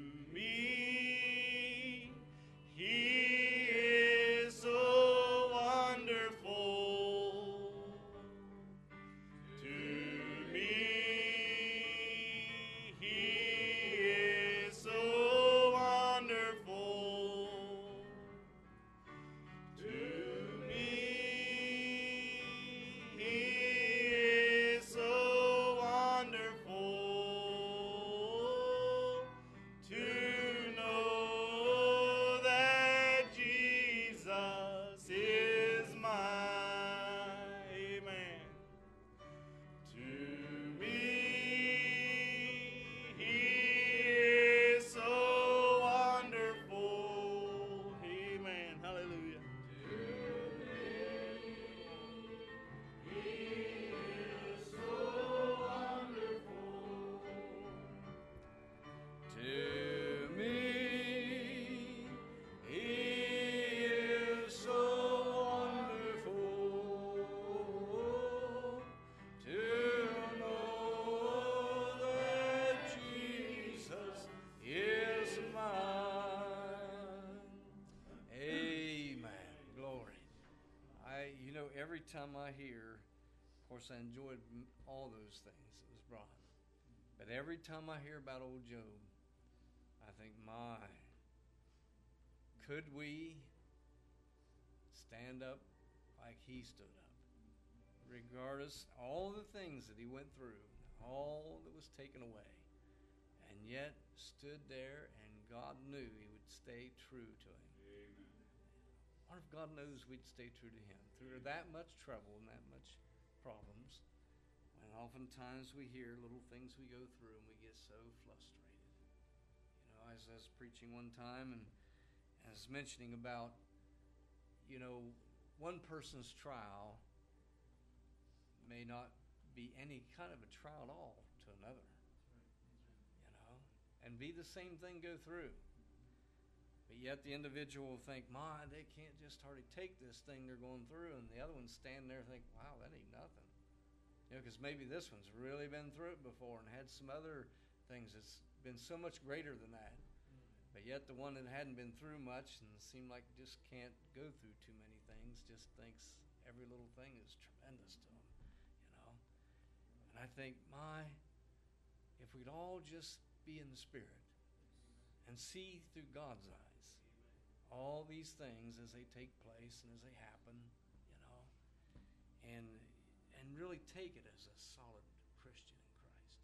me He is so wonderful. To me He is so wonderful. To me He is so wonderful to know that Jesus is mine. Amen. To me He is so wonderful. Amen. Hallelujah. To me He is so wonderful. To me He is so wonderful to know that Jesus is mine. Amen. Glory. I, you know, every time I hear, of course, I enjoyed m- all those things that was brought, but every time I hear about old Job, I think, my, could we stand up like he stood up, regardless all the things that he went through, all that was taken away, and yet stood there, and God knew he would stay true to him. Amen. What if God knows we'd stay true to him through that much trouble and that much problems, when oftentimes we hear little things we go through and we get so frustrated. You know, as I was preaching one time, and I was mentioning about, you know, one person's trial may not be any kind of a trial at all to another. You know, and be the same thing go through. But yet the individual will think, my, they can't just hardly take this thing they're going through, and the other one's standing there and think, wow, that ain't nothing. You know, because maybe this one's really been through it before and had some other things that's been so much greater than that. But yet the one that hadn't been through much and seemed like just can't go through too many things just thinks every little thing is tremendous to them, you know. And I think, my, if we'd all just be in the Spirit and see through God's eyes all these things as they take place and as they happen, you know, and and really take it as a solid Christian in Christ.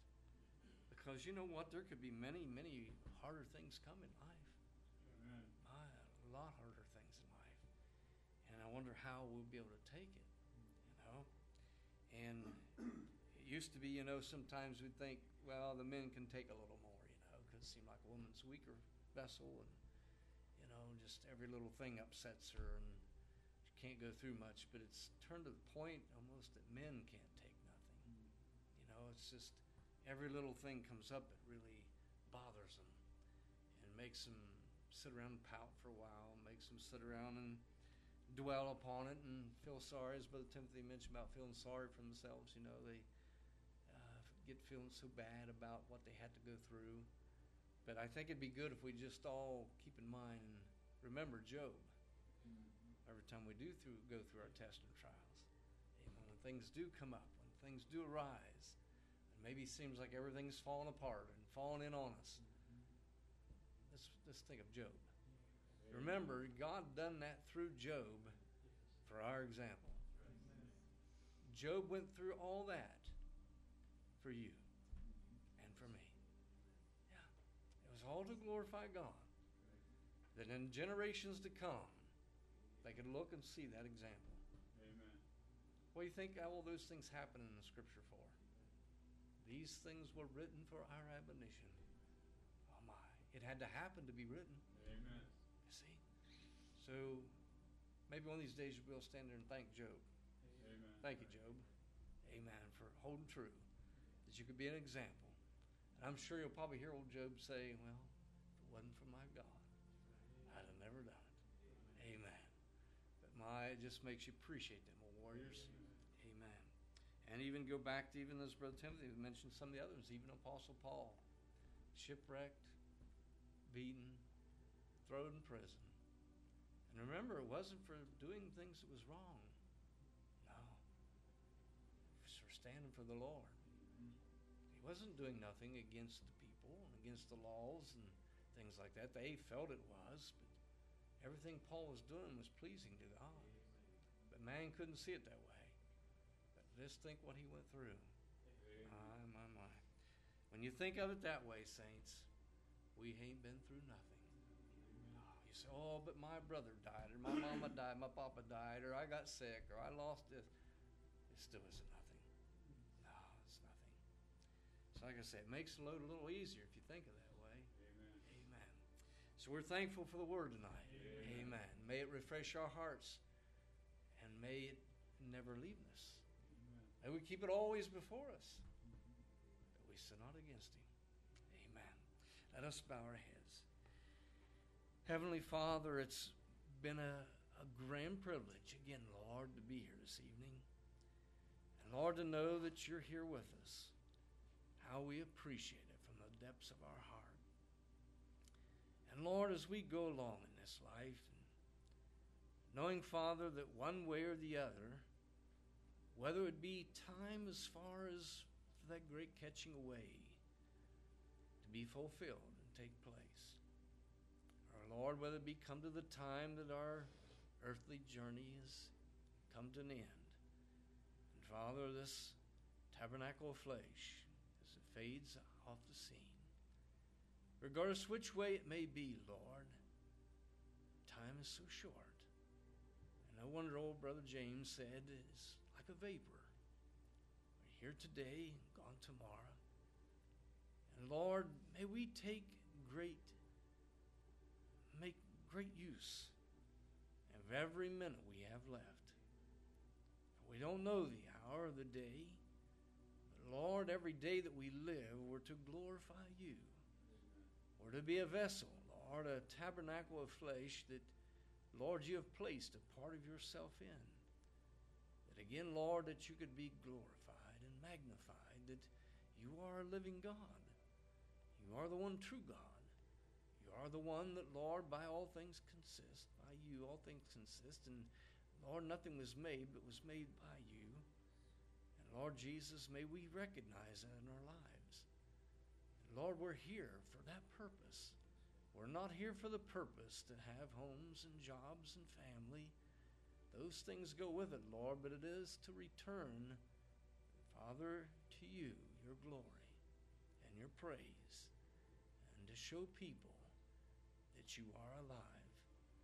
Because you know what? There could be many, many harder things come in life. Amen. My, a lot harder things in life. And I wonder how we'll be able to take it, you know. And it used to be, you know, sometimes we'd think, well, the men can take a little more, you know, because it seemed like a woman's weaker vessel, and, you know, just every little thing upsets her, and she can't go through much. But it's turned to the point almost that men can't take nothing. You know, it's just every little thing comes up that really bothers them and makes them sit around and pout for a while, makes them sit around and dwell upon it and feel sorry, as Brother Timothy mentioned about feeling sorry for themselves. You know, they uh, get feeling so bad about what they had to go through. But I think it'd be good if we just all keep in mind and remember Job every time we do through, go through our tests and trials. Amen. When things do come up, when things do arise, and maybe it seems like everything's falling apart and falling in on us, let's, let's think of Job. Remember, God done that through Job for our example. Job went through all that for you and for me. Yeah. It was all to glorify God. That in generations to come, they could look and see that example. Amen. What do you think all those things happen in the Scripture for? These things were written for our admonition. Oh my. It had to happen to be written. Amen. You see? So maybe one of these days we'll stand there and thank Job. Amen. Thank you, Job. Amen. For holding true. That you could be an example. And I'm sure you'll probably hear old Job say, well, if it wasn't for my God, I'd have never done it. Amen. But my, it just makes you appreciate them, old warriors. Amen. And even go back to even as Brother Timothy mentioned some of the others, even Apostle Paul. Shipwrecked, beaten, thrown in prison. And remember, it wasn't for doing things that was wrong. No. It was for standing for the Lord. He wasn't doing nothing against the people and against the laws and things like that. They felt it was, but everything Paul was doing was pleasing to God. But man couldn't see it that way. But just think what he went through. My, my, my. When you think of it that way, saints, we ain't been through nothing. You say, oh, but my brother died, or my mama died, my papa died, or I got sick, or I lost this. It still isn't nothing. No, it's nothing. So like I said, it makes the load a little easier if you think of it that way. Amen. Amen. So we're thankful for the word tonight. Amen. Amen. May it refresh our hearts, and may it never leave us. Amen. May we keep it always before us, that we sin not against him. Amen. Let us bow our heads. Heavenly Father, it's been a, a grand privilege, again, Lord, to be here this evening. And Lord, to know that you're here with us. How we appreciate it from the depths of our heart. And Lord, as we go along in this life, knowing, Father, that one way or the other, whether it be time as far as for that great catching away to be fulfilled and take place, or Lord, whether it be come to the time that our earthly journey has come to an end. And Father, this tabernacle of flesh, as it fades off the scene, regardless which way it may be, Lord, time is so short. And no wonder old Brother James said it's like a vapor. We're here today and gone tomorrow. And Lord, may we take great, make great use of every minute we have left. For we don't know the hour or the day, but Lord, every day that we live, we're to glorify you. We're to be a vessel, Lord, a tabernacle of flesh that, Lord, you have placed a part of yourself in. That again, Lord, that you could be glorified and magnified, that you are a living God. You are the one true God. You are the one that, Lord, by all things consist. By you all things consist. And Lord, nothing was made but was made by you. And Lord Jesus, may we recognize that in our lives. And Lord, we're here for that purpose. We're not here for the purpose to have homes and jobs and family. Those things go with it, Lord, but it is to return, Father, to you, your glory and your praise, and to show people that you are alive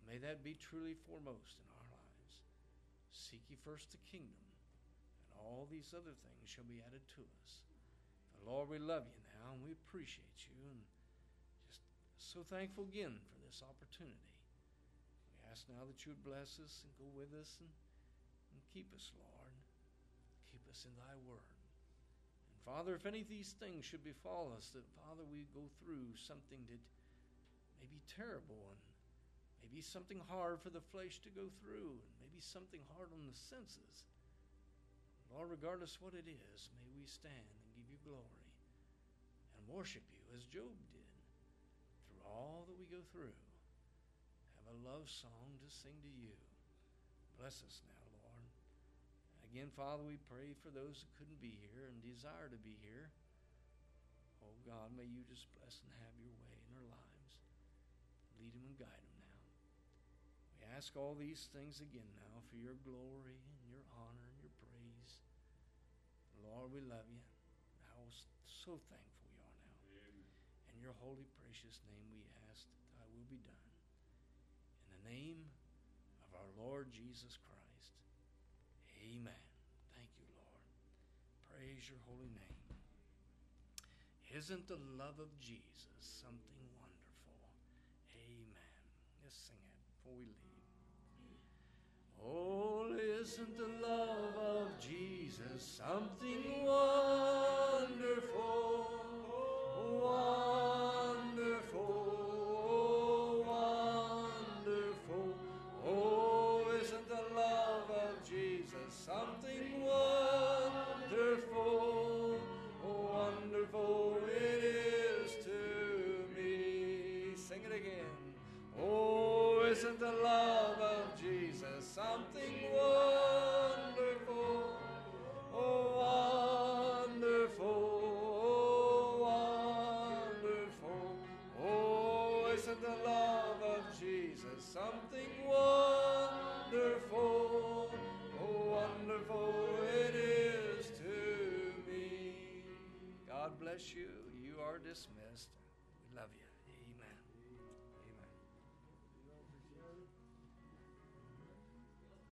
May that be truly foremost in our lives. Seek ye first the kingdom, and all these other things shall be added to us. But Lord, we love you now, and we appreciate you, and just so thankful again for this opportunity. We ask now that you would bless us and go with us and, and keep us, Lord. Keep us in thy word. And Father, if any of these things should befall us, that, Father, we go through something that may be terrible and maybe something hard for the flesh to go through, and maybe something hard on the senses. Lord, regardless what it is, may we stand and give you glory and worship you as Job did through all that we go through. Have a love song to sing to you. Bless us now, Lord. Again, Father, we pray for those that couldn't be here and desire to be here. Oh God, may you just bless and have your way in their lives. Lead them and guide them. Ask all these things again now for your glory and your honor and your praise. Lord, we love you. How so thankful we are now. Amen. In your holy, precious name we ask that thy will be done. In the name of our Lord Jesus Christ. Amen. Thank you, Lord. Praise your holy name. Isn't the love of Jesus something wonderful? Amen. Let's sing it before we leave. Oh, isn't the love of Jesus something wonderful, wonderful, wonderful. Oh, isn't the love of Jesus something wonderful, wonderful it is to me. Sing it again. Oh, isn't the love of Jesus something wonderful, oh, wonderful, oh, wonderful. Oh, isn't the love of Jesus something wonderful, oh, wonderful it is to me. God bless you. You are dismissed. We love you.